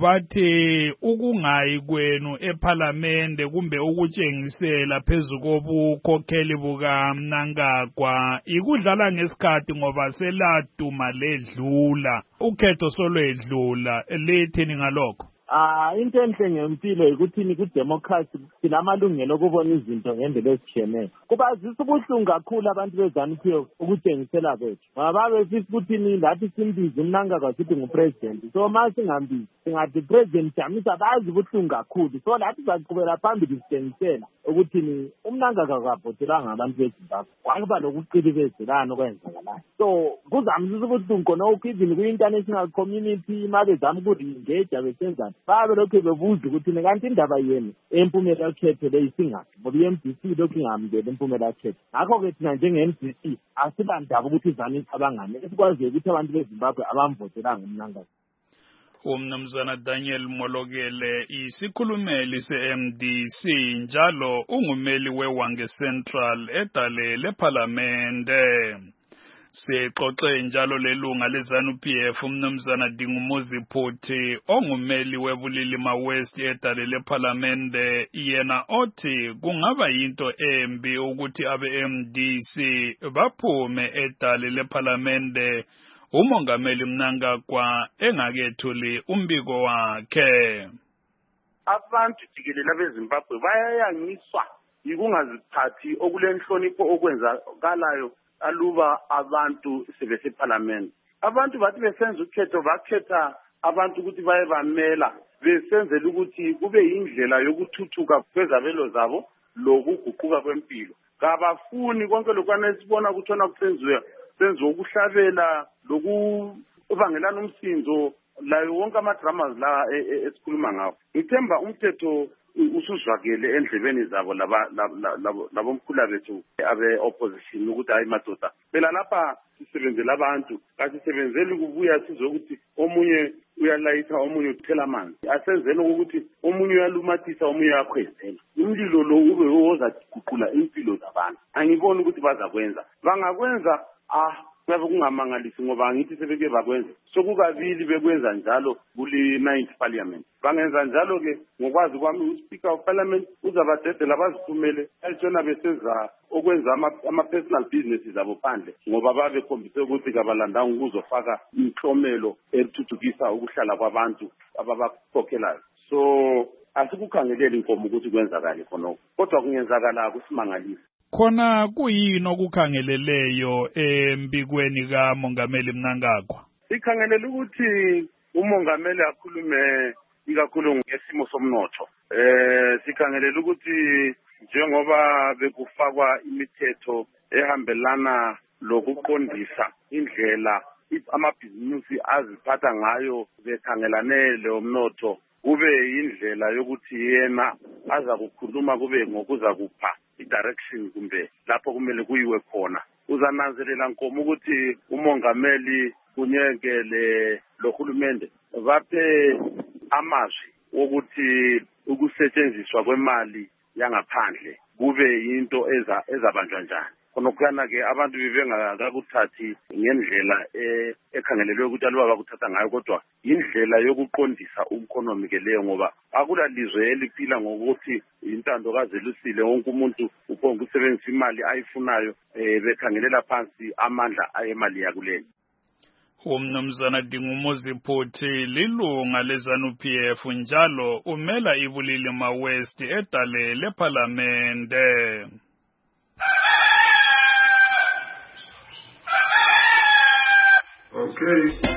bathi ukungayi kwenu eParliamente kumbe ukutshengisela phezulu kobukhokheli buka Mnangagwa ikudlala ngesikhathi ngoba seladuma ledlula ukhetho solwedlula lethini ngalokho. Ah into enhle ngempilo ukuthi ni ku democracy sinamalungelo okubona izinto ngendlela ezitshiyeneyo. Kubazisa ubuhlungu kakhulu abantu bezanu P F ukutshengisela kwethu. Ngoba befisa ukuthi ni lathi simbize uMnangagwa sithi ngupresident. So mase ngambizi singathi president Jamisa bazi ubuhlungu kakhulu. So lathi saqhubela phambili sitshengisela ukuthi ni uMnangagwa kabhotelanga abantu beZimbabwe. Kwakuba lokuqilibezelana okwenzakalayo. So kuzamzisa ubuhlungu khona ukuvini ku international community mabe zama uku-engage besenza babe lokho bebuza ukuthi kanti indaba yenu empumela yakhetho leyisingaphi ngoba i-M D C lokho ingamukela impumela yakhetho. Ngakho-ke thina njenge-M D C asibandaba ukuthi izani icabangane esikwaziyo ukuthi abantu beZimbabwe abamvotelanga uMnangagwa. Umnumzana Daniel Molokele isikhulumeli se-M D C njalo ungumeli weWange Central edale lePhalamende. Sixoxe njalo lelunga leZANU-P F umnumzana Dingumuzi Phuthi ongumeli weBulilima West edale lePhalamende yena othi kungaba yinto embi ukuthi abe-M D C baphume edale lePhalamende umongameli Mnangagwa engakethuli umbiko wakhe. Abantu jikelele beZimbabwe bayayangiswa yikungaziphathi okulenhlonipho okwenzakalayo aluba abantu sebesePhalamende. Abantu bathi besenza ukhetho bakhetha abantu ukuthi baye bamela besenzela ukuthi kube indlela yokuthuthuka kwezabelo zabo lokuguquka kwempilo. Kabafuni konke lokwana sibona ukuthona kusenziwe senzo ukuhlabela lokubangelana umsindo layo wonke amadramas la esikhuluma ngawo. Ngithemba umthetho usuzwakele endlebeni zabo laba labomkhulu bethu abe opposition ukuthi hayi madoda phela lapha sisebenzela abantu kasisebenzeli kubuya sizokuthi omunye uyalayitha omunye uthela amanzi asenzele ukuthi omunye uyalumathisa omunye uyakhwezela umlilo lo ube wozaguqula impilo zabantu. Angiboni ukuthi bazakwenza bangakwenza ah ngabe kungamangalisi ngoba ngithi sebeke bakwenza sokukabili bekwenza njalo kuli ninth parliament. Bangenza njalo ke ngokwazi kwami uSpeaker of Parliament uzabadedela baziphumele ayitshona besenza okwenza ama personal businesses zabo phandle ngoba babe khombise ukuthi kabalanda ukuzofaka inhlomelo ethuthukisa ukuhlala kwabantu ababakhokhelayo. So asikukhangeleli inkomo ukuthi kwenzakala khonoko kodwa kungenzakala kusimangalisa. Khona kuyini okukhangeleleyo embikweni kaMongameli Mnangagwa? Ikhangelela ukuthi umongameli akhulume ikakhulu ngesimo somnotho. Eh sikhangelela ukuthi njengoba bekufakwa imithetho ehambelana lokuqondisa indlela amabhizinisi aziphatha ngayo bekhangelane leomnotho kube indlela yokuthi yena aza kukhuluma kube ngokuza kupha direction kumbe lapho kumele kuyiwe khona. Uzananzelela nkomo ukuthi umongameli kunyekele lohulumende baphe amazwi ukuthi ukusetshenziswa kwemali yangaphandle kube yinto eza ezabanjwa njani. Khonokana ke abantu bebengakakuthathi ngendlela ekhangelelwe ukuthi aluba bakuthatha ngayo kodwa indlela yokuqondisa ueconomy ke leyo ngoba akula lizwe eliphila ngokuthi intando kazelusile wonke umuntu uphonga ukusebenzisa imali ayifunayo bekhangelela phansi amandla ayemali yakuleni. Umnumzana Dingumuzi Phuthi lilunga leZANU-P F njalo umela iBulilima West edale lePhalamende. Okay.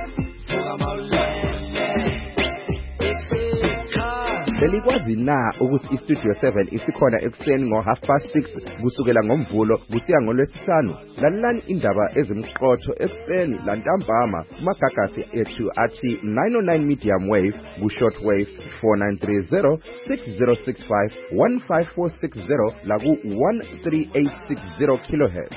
Belikwazi na ukuthi iStudio seven isikhona ekuseni ngo half past six kusukela ngomvulo kusiya ngolwesihlanu. Lalelani indaba ezimqotho ekuseni lantambama kumagagasi ethu athi nine oh nine medium wave ku short wave four nine three zero six zero six five one five four six zero la ku one three eight six zero kilohertz.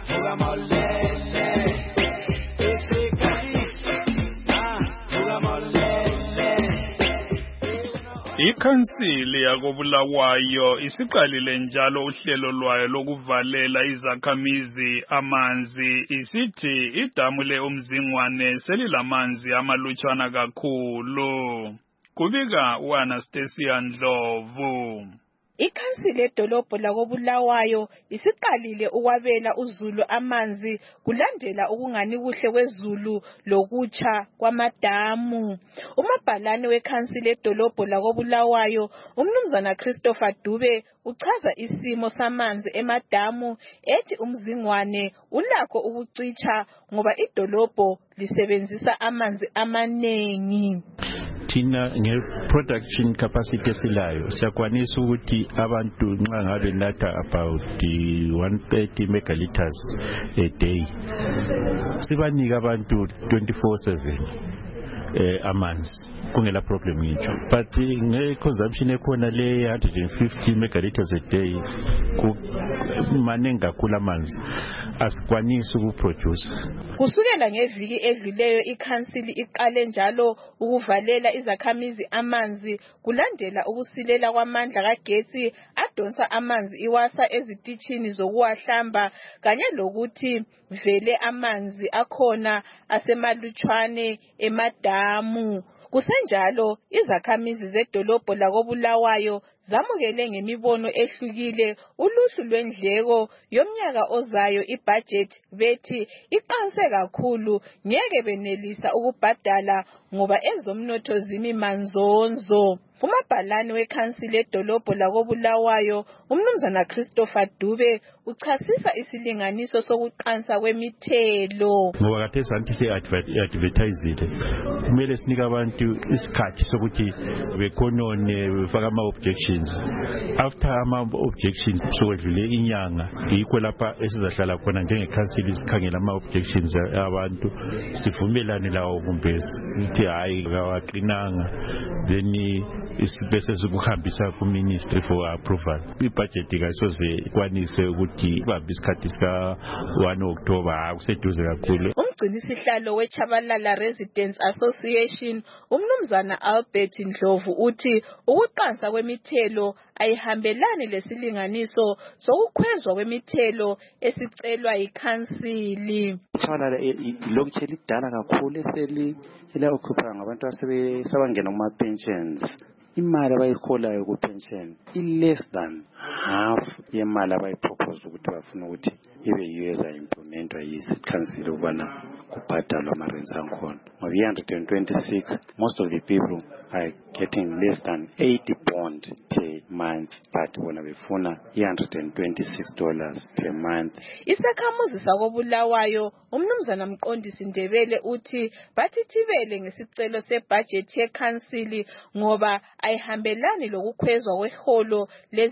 Ikhansili yakobulawayo isiqalile njalo uhlelo lwayo lokuvalela izakhamizi amanzi isithi idamu leUmzingwane selilamanzi amalutshwana kakhulu. Kubika uAnastasia Ndlovu. Ikhansili edolobho lakobulawayo isiqalile ukwabela uZulu amanzi kulandela ukungani kuhle kwezulu lokutsha kwamadamu. Umabhalane wekhansili edolobho lakobulawayo umnumzana Christopher Dube uchaza isimo samanzi emadamu ethi uMzingwane ulakho ukucitsha ngoba idolobho lisebenzisa amanzi amanengi. Thina nge-production capacity esilayo siyakwanisa ukuthi abantu nxa ngabe natha about one thirty megaliters a day sibanika abantu twenty-four seven eh amanzi kungela problem ngitsho but nge-consumption ekhona le one hundred fifty megaliters a day manengi kakhulu amanzi asikwanisi ukuproduce. Kusukela ngeviki edluleyo ikhansili iqale njalo ukuvalela izakhamizi amanzi kulandela ukusilela kwamandla kagetsi adonsa amanzi iwasa ezititshini zokuwahlamba kanye lokuthi vele amanzi akhona asemalutshwane emadamu. Kusenjalo izakhamizi zedolobho lakoBulawayo zamukele ngemibono ehlukile uluhlu lwendleko yomnyaka ozayo ibudget bethi iqanse kakhulu ngeke benelisa ukubhadala ngoba ezomnotho zimi manzonzo. Umabhalane wekhansili edolobho lakoBulawayo umnumzana Christopher Dube uchasisa isilinganiso sokuqansa kwemithelo. Ngoba khathesi anti se-advertisile kumele sinike abantu isikhathi sokuthi bekhonone befaka ama-objections. After ama-objections sokwedlule inyanga yikho lapha esizahlala khona njengekhansili sikhangela ama-objections abantu sivumelane lawo kumbe sithi hayi kawaqinanga then bese sikuhambisa ku-ministry for approval. Ibudget kayisoze ikwanise ukuthi ibambe isikhathi sika-one October kuseduze kakhulu. Umgcinisihlalo weChabalala Residents Association umnumzana Albert Ndlovu uthi ukuqansa kwemithelo ayihambelani lesilinganiso sokukhwezwa kwemithelo esicelwa yikhansili. Chabalala ilokhu lidala kakhulu eseli ela-occupy ngabantu asebangena kuma-pensions. Imali abayiholayo ku-pension i-less than half yemali abayipropose ukuthi bafuna ukuthi ibe yiyo eza-implementwa yisi-council ukubana kubhadalwa ama-rents angikhona. Ngoba one hundred twenty-six, most of the people are getting less than eighty bond per month, but bona befuna one hundred twenty-six dollars per month. Isakhamuzi sakoBulawayo umnumzana Mqondisi Ndebele uthi bathithibele ngesicelo sebudget yekhansili ngoba ayihambelani lokukhwezwa kweholo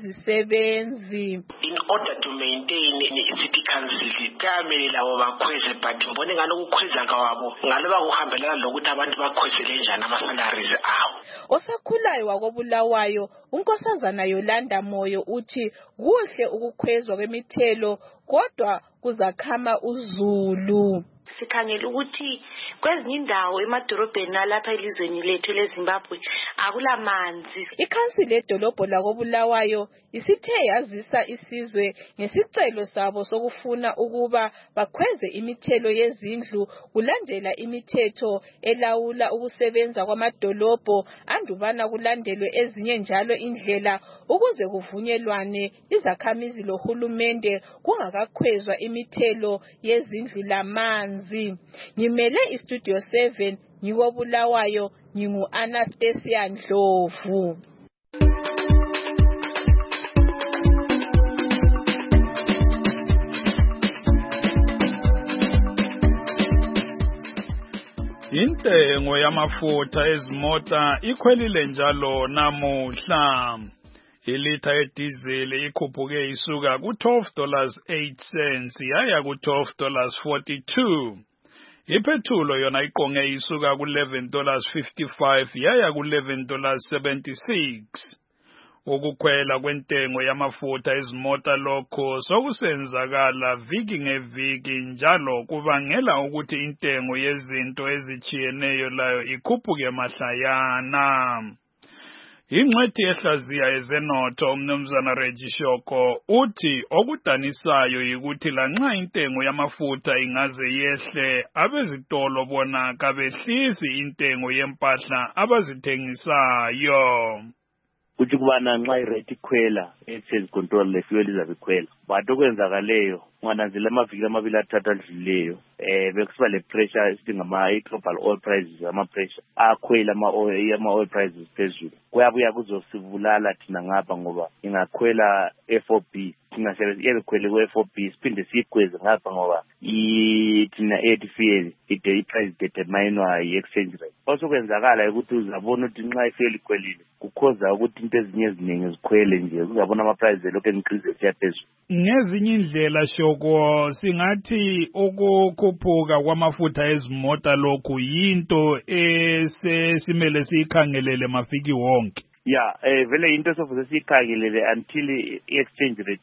lezisebenzi. In order to maintain i-city council kamele lawo bakhweze, but mbone ngalokukhweza kwabo ngaloba kuhambelana lokuthi abantu bakhwezele njani ama-salaries awo. Osakhulayo wakoBulawayo unkosazana Yolanda Moyo uthi kuhle ukukhwezwa kwemithelo kodwa kuzakhama uzulu. Sikhangela ukuthi kwezinye indawo emadorobheni nalapha elizweni lethu leZimbabwe akulamanzi. Ikhansili edolobho lakoBulawayo isithe yazisa isizwe ngesicelo sabo sokufuna ukuba bakhweze imithelo yezindlu kulandela imithetho elawula ukusebenza kwamadolobho andubana kulandelwe ezinye njalo indlela ukuze kuvunyelwane izakhamizi lohulumende kungakakhwezwa imithelo yezindlu lamanzi. Ngimele iStudio seven ngikoBulawayo ngingu Anastasia Ndlovu. Intengo yamafutha ezimota ikhwelile njalo namuhla. Ilitha yedizeli ikhuphuke isuka ku-twelve dollars eight cents yaya ku-twelve dollars forty-two. Iphethulo yona iqonge isuka ku-eleven dollars fifty-five yaya ku-eleven dollars seventy-six. Ukukhwela kwentengo yamafutha ezimota lokho sokusenzakala viki ngeviki njalo kubangela ukuthi intengo yezinto ezichiyeneyo layo ikhuphuke mahlayana. Ingcwethi ehlaziya ezenotho umnumzana Reggie Shoko uthi okudanisayo yikuthi lanxa intengo yamafutha ingaze yehle abezitolo bona kabehlisi intengo yempahla abazithengisayo. Kuthi kubana nxa irate ikhwela i-sales control le-fuel izabe ikhwela but okwenzakaleyo ungananzela amaviki amabili athathu adlulileyo eh bekusiba le-pressure esithi ngama-global oil prices ama-pressure akhwela ama-oil prices phezulu kuyabuya kuzosibulala thina ngapha ngoba ingakhwela F O B thina siyabekhwele ku-F O B siphinde siyikhweze ngapha ngoba thina ethi-fuel i-price determinwa yi-exchange rate. Osokwenzakala ukuthi uzabona ukuthi nxa i-fuel ikhwelile kukhoza ukuthi into ezinye eziningi zikhwele nje uzabona ama-price elokhu encrease esiya phezulu. Ngezinye indlela Shoko singathi ukukhuphuka kwamafutha ezimota lokhu yinto esesimele siyikhangelele mafiki wonke. Yeah, eh vele into sofuze siyikhangelele until i-exchange rate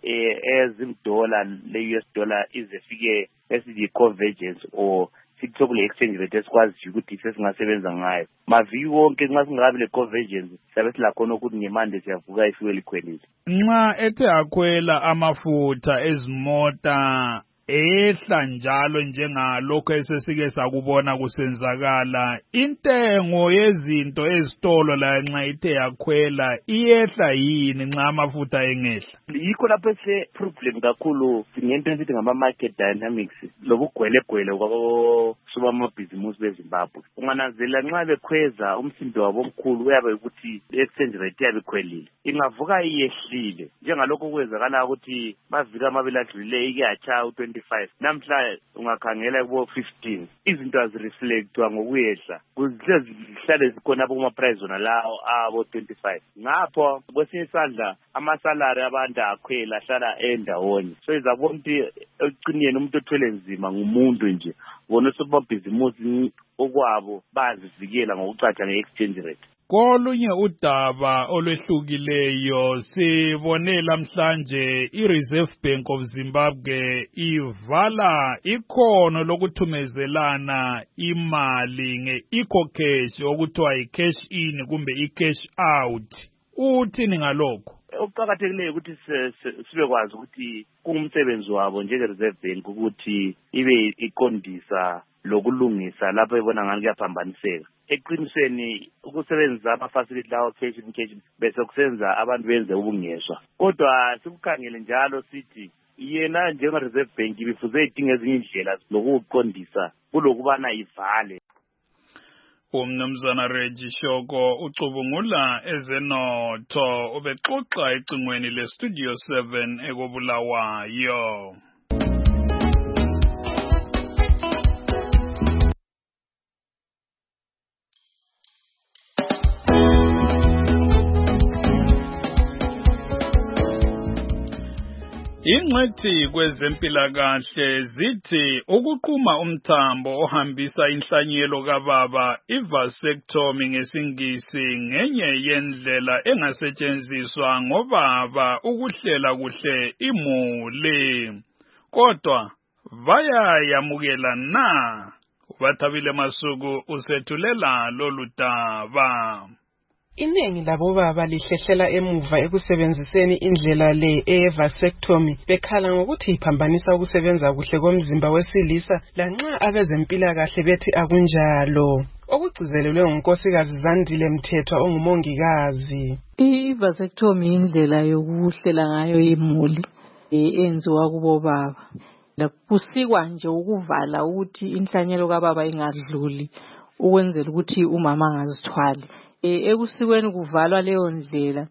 ezimdola le-U S dollar izefike esithi convergence or sikuthola exchange rate esikwaziyo ukuthi sesingasebenza ngayo maviki wonke nxa singabi le convergence sabe silakhona ukuthi ngemande siyavuka ifuel ikhwelile nxa ethe akhwela amafutha ezimota ehla njalo njengalokho esesike sakubona kusenzakala intengo yezinto ezitolo la nxa ithe yakhwela iyehla yini nxa amafutha engehla yikho lapho ese problem kakhulu ngento esithi ngama market dynamics lobugwelegwele kwabo sobamabhizimusi beZimbabwe ungananzela nxa bekhweza umsindo wabo omkhulu uyabe ukuthi exchange rate yabe ikhwelile ingavuka iyehlile njengalokho kwenzakala ukuthi mavika amabili adlulile ike yacha u twenty-five namhla ungakhangela kubo fifteen izinto azireflectwa ngokuyehla kuzihlale zikhona kuma price zona lawo abo twenty-five ngapho kwesinye isandla amasalary abantu akhwela ahlala endawonye so izabona ukuthi ekucineni umuntu othwele nzima ngumuntu nje bona sobabhizimusi okwabo bazivikela ngokucatsha nge-exchange rate kolunye udaba olwehlukileyo sibone lamhlanje i-Reserve Bank of Zimbabwe ivala ikhono lokuthumezelana imali nge-EcoCash okuthiwa yi-cash in kumbe i-cash out uthini ngalokho okuqakathekileyo ukuthi sibe kwazi ukuthi kungumsebenzi wabo njenge-Reserve Bank ukuthi ibe iqondisa lokulungisa lapho ebona ngani kuyaphambaniseka eqinisweni ukusebenzisa ama-facility lawo cash in cash bese kusenza abantu benze ubungezwa kodwa sikukhangele njalo sithi yena njenge-Reserve Bank ibifuze idinga ezinye indlela lokuqondisa kulokubana ivale umnumzana Reggie Shoko ucubungula ezenotho ubexoxa ecingweni le-Studio seven ekobulawayo. Ingcwethi kwezempilakahle zithi ukuquma umthambo ohambisa inhlanyelo kababa i-vasectomy ngesingisi ngenye yendlela engasetshenziswa ngobaba ukuhlela kuhle imuli. Kodwa bayayamukela na? Bathabile Masuku usethulela lolu daba. Iningi labobaba lihlehlela emuva ekusebenziseni indlela le eye-vasectomy bekhala ngokuthi iphambanisa ukusebenza kuhle komzimba wesilisa lanxa abezempilakahle bethi akunjalo. Okugcizelelwe ngunkosikazi Zandile Mthethwa ongumongikazi. I-vasectomy indlela yokuhlela ngayo imuli enziwa kubobaba. Kusikwa nje ukuvala ukuthi inhlanyelo kababa ingadluli ukwenzela ukuthi umama angazithwali. Ekusikweni kuvalwa leyo ndlela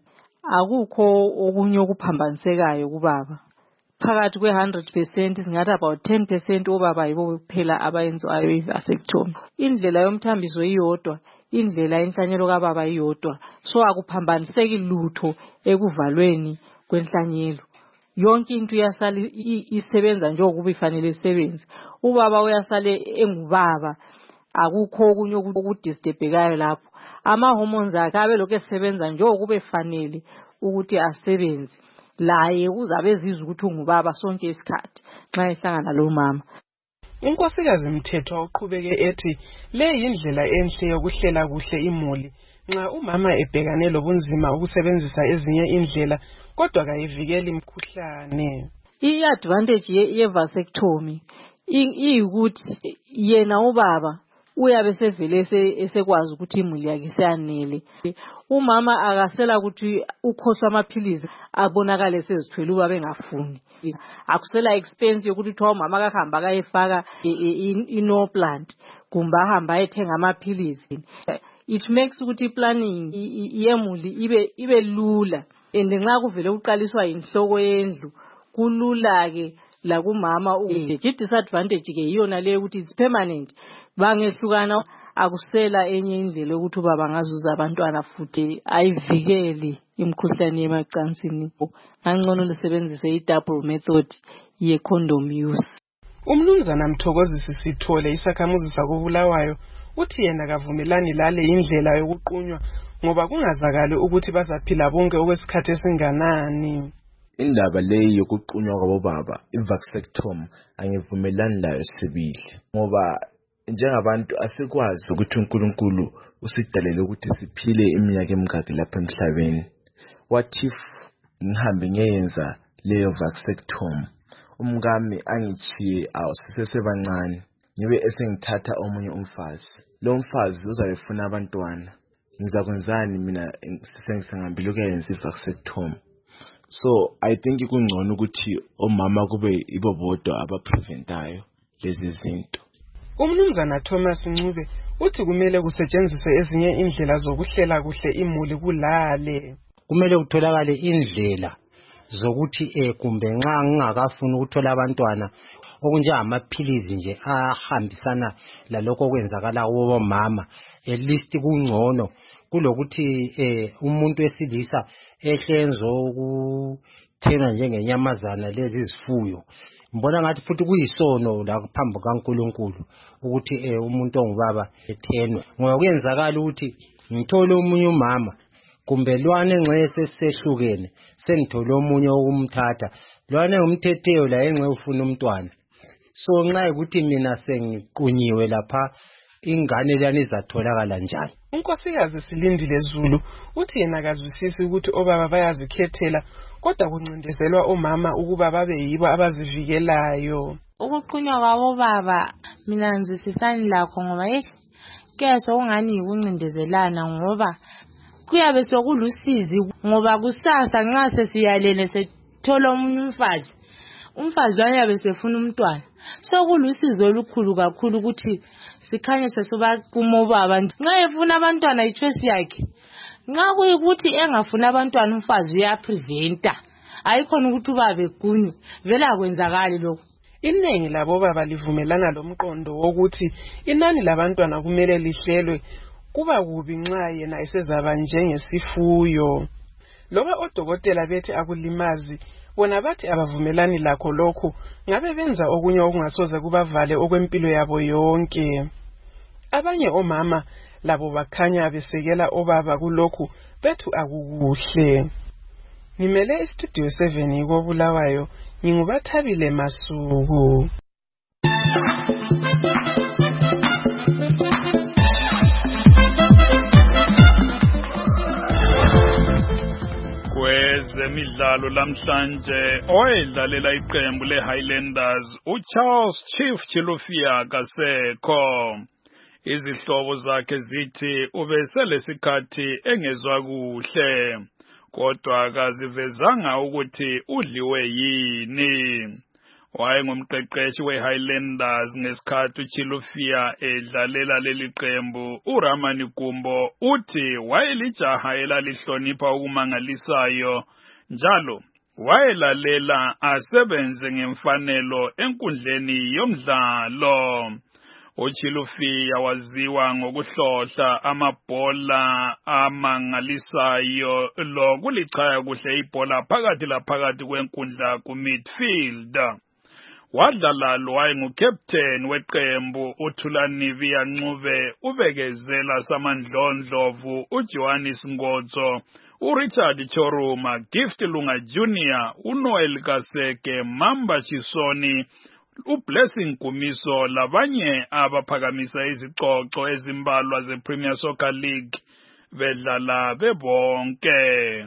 akukho okunye okuphambanisekayo kubaba phakathi kwe one hundred percent singathi about ten percent obaba yibo kuphela abayenzayo i-vasectomy. Indlela yomthambiso iyodwa, indlela inhlanyelo kababa iyodwa, so akuphambaniseki lutho ekuvalweni kwenhlanyelo. Yonke into yasala isebenza njengokuba ifanele isebenze. Ubaba uyasale engubaba, akukho okunye okudisturbekayo lapho. Ama hormones akhe abelokhu esebenza njengokuba efanele ukuthi asebenze. Laye uzabe ezizwa ukuthi ungubaba sonke isikhathi nxa ehlangana lo mama. Unkosikazi Mthethwa uqhubeke ethi le yindlela enhle yokuhlela kuhle imuli nxa umama ebhekane lobunzima ukusebenzisa ezinye indlela kodwa kayivikeli imkhuhlane. I-advantage ye-vasectomy iyikuthi yena ubaba uyabe sevele esekwazi ukuthi imuli yakhe seyanele. Umama akasela ukuthi ukhosa amaphilizi abonakale sezithwele ubaba engafuni. Akusela expense yokuthi thiwa umama akahamba kayefaka i-no plant kumbe ahamba ayethenga amaphilizi. It makes ukuthi planning yemuli ibe ibe lula and nxa kuvele uqaliswa inhloko yendlu kulula ke la kumama. I-disadvantage ke iyona le ukuthi it's permanent. Bangehlukana akusela enye indlela ukuthi ubaba ngazuza abantwana futhi ayivikeli imkhuhlane yemacansini. Ngangcono lisebenzise i-double method ye-condom use. Umnumzana Mthokozisi Sithole isakhamuzi sakobulawayo uthi yena kavumelani lale indlela yokuqunywa ngoba kungazakali ukuthi bazaphila bonke okwesikhathi esinganani. indaba leyi yokuqunywa kwabobaba i-vasectomy angivumelani layo sibili ngoba njengabantu asikwazi ukuthi uNkulunkulu usidalele ukuthi siphile iminyaka emingaki lapha emhlabeni. What if ngihambe ngiyenza leyo vasectomy umkami angichiye awusisesebancane ngibe esengithatha omunye umfazi, lo mfazi uzabe efuna abantwana, ngizakwenzani mina sengihambile ukuyenza i-vasectomy? So I think kungcono ukuthi omama kube ibo bodwa abapreventayo lezi zinto. Umnumzana Thomas Ncube uthi kumele kusetshenziswe ezinye indlela zokuhlela kuhle imuli kulale. Kumele kutholakale indlela zokuthi eh kumbe nxa ngingakafuni ukuthola abantwana okunjengamaphilizi nje ahambisana lalokho okwenzakala kubo mama, at least kungcono kulokuthi eh umuntu wesilisa ehlenzo ukuthena njengenyamazana lezi izifuyo. Mbona ngathi futhi kuyisono la phambi kaNkulunkulu ukuthi eh umuntu ongubaba ethenwe. Ngoba kuyenzakala ukuthi ngithole umunye umama kumbe lwane nxese sehlukene sengithole umunye okumthatha lwane umthetheyo la enxe ufuna umntwana. So nxa ukuthi mina sengiqunyiwe lapha ingane lani izatholakala njani? Unkosikazi Silindile Zulu uthi yena akazwisisi ukuthi obaba bayazikhethela kodwa kuncindezelwa omama ukuba babe yibo abazivikelayo. Ukuqunywa kwabo baba mina ngizisisani lakho ngoba yesh keso ungani yikuncindezelana ngoba kuyabe sokulusizi ngoba kusasa nxa sesiyalene sethola umunye umfazi umfazi wayabe sefuna umntwana. So kulusizo olukhulu kakhulu ukuthi sikhanye sesobaquma obaba nxa efuna abantwana ichoice yakhe. Nxa kuyikuthi engafuna abantwana umfazi uyapreventa ayikhona ukuthi ubabe kunywe vela kwenzakala lokho. Iningi labo baba livumelana lomqondo wokuthi inani labantwana kumele lihlelwe kuba kubi nxa yena esezaba njengesifuyo. Loba odokotela bethi akulimazi bona bathi abavumelani lakho lokho ngabe benza okunye okungasoze kubavale okwempilo yabo yonke. Abanye omama labo bakhanya besekela obaba kulokhu bethu akukuhle. Ngimele istudio seven koBulawayo ngingubathabile Masuku. Kwezemidlalo lamhlanje oyedlalela iqembu leHighlanders uCharles Chief Chilufya kasekho. Izihlobo zakhe zithi ubeselesikhathi engezwa kuhle kodwa akazivezanga ukuthi udliwe yini. Wayengumqeqeshi weHighlanders ngesikhathi uChilufya edlalela leli qembu. uRamani Gumbo uthi wayelijaha elalihlonipha okumangalisayo njalo wayelalela asebenze ngemfanelo enkundleni yomdlalo. uChilufya waziwa ngokuhlohla amabhola amangalisayo lokulichaya kuhle ibhola phakathi laphakathi kwenkundla ku-midfield. Wadlala lo wayengukapteni weqembu uThulaniviya Ncube, ubekezela Samandlondlovu, uJohannes Ngotso, uRichard Choruma, Gift Lunga Junior, uNoel Kaseke, Mamba Chisoni, uBlessing Kumiso labanye abaphakamisa izicoco ezimbalwa zePremier Soccer League bedlala bebonke.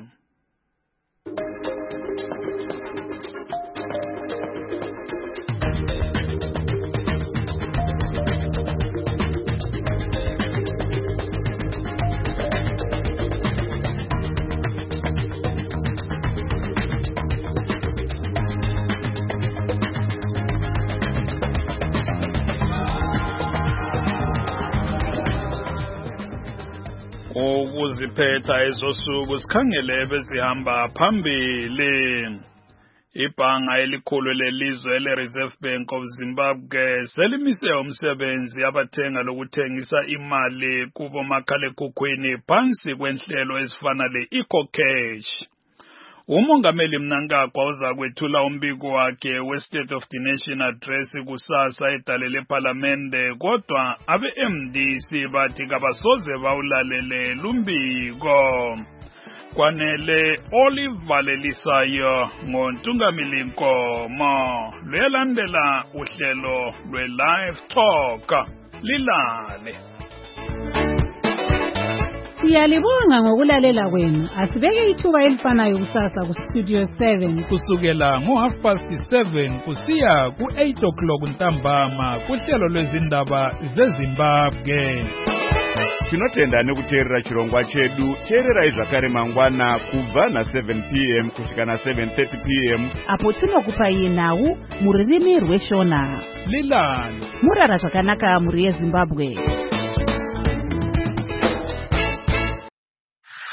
Ukuziphetha ezosuku sikhangele bezihamba phambili. Ibhanga elikhulu lelizwe le-Reserve Bank of Zimbabwe selimise umsebenzi abathenga lokuthengisa imali kubo makhalekhukhwini phansi kwenhlelo ezifana le-EcoCash. Umongameli Mnangagwa uza kwethula umbiko wakhe we-State of the Nation address kusasa edale leParlamente kodwa abe-M D C bathi kabasoze bawulalele lumbiko. kwanele olivalelisayo ngontungamili Nkomo. Luyalandela uhlelo lwe-Live Talk. Lilale. Siyalibonga ngokulalela kwenu. Asibeke ithuba elifanayo kusasa ku-Studio seven. Kusukela ngo-half past seven kusiya ku-eight o'clock ntambama kuhlelo lwezindaba zeZimbabwe. Tinotenda nekuteerera chirongwa chedu. Teerera zvakare mangwana kubva na seven p m kusvika na seven thirty p m apo tinokupai nhau mururimi rweshona. Lilale. Murara zvakanaka muri yeZimbabwe.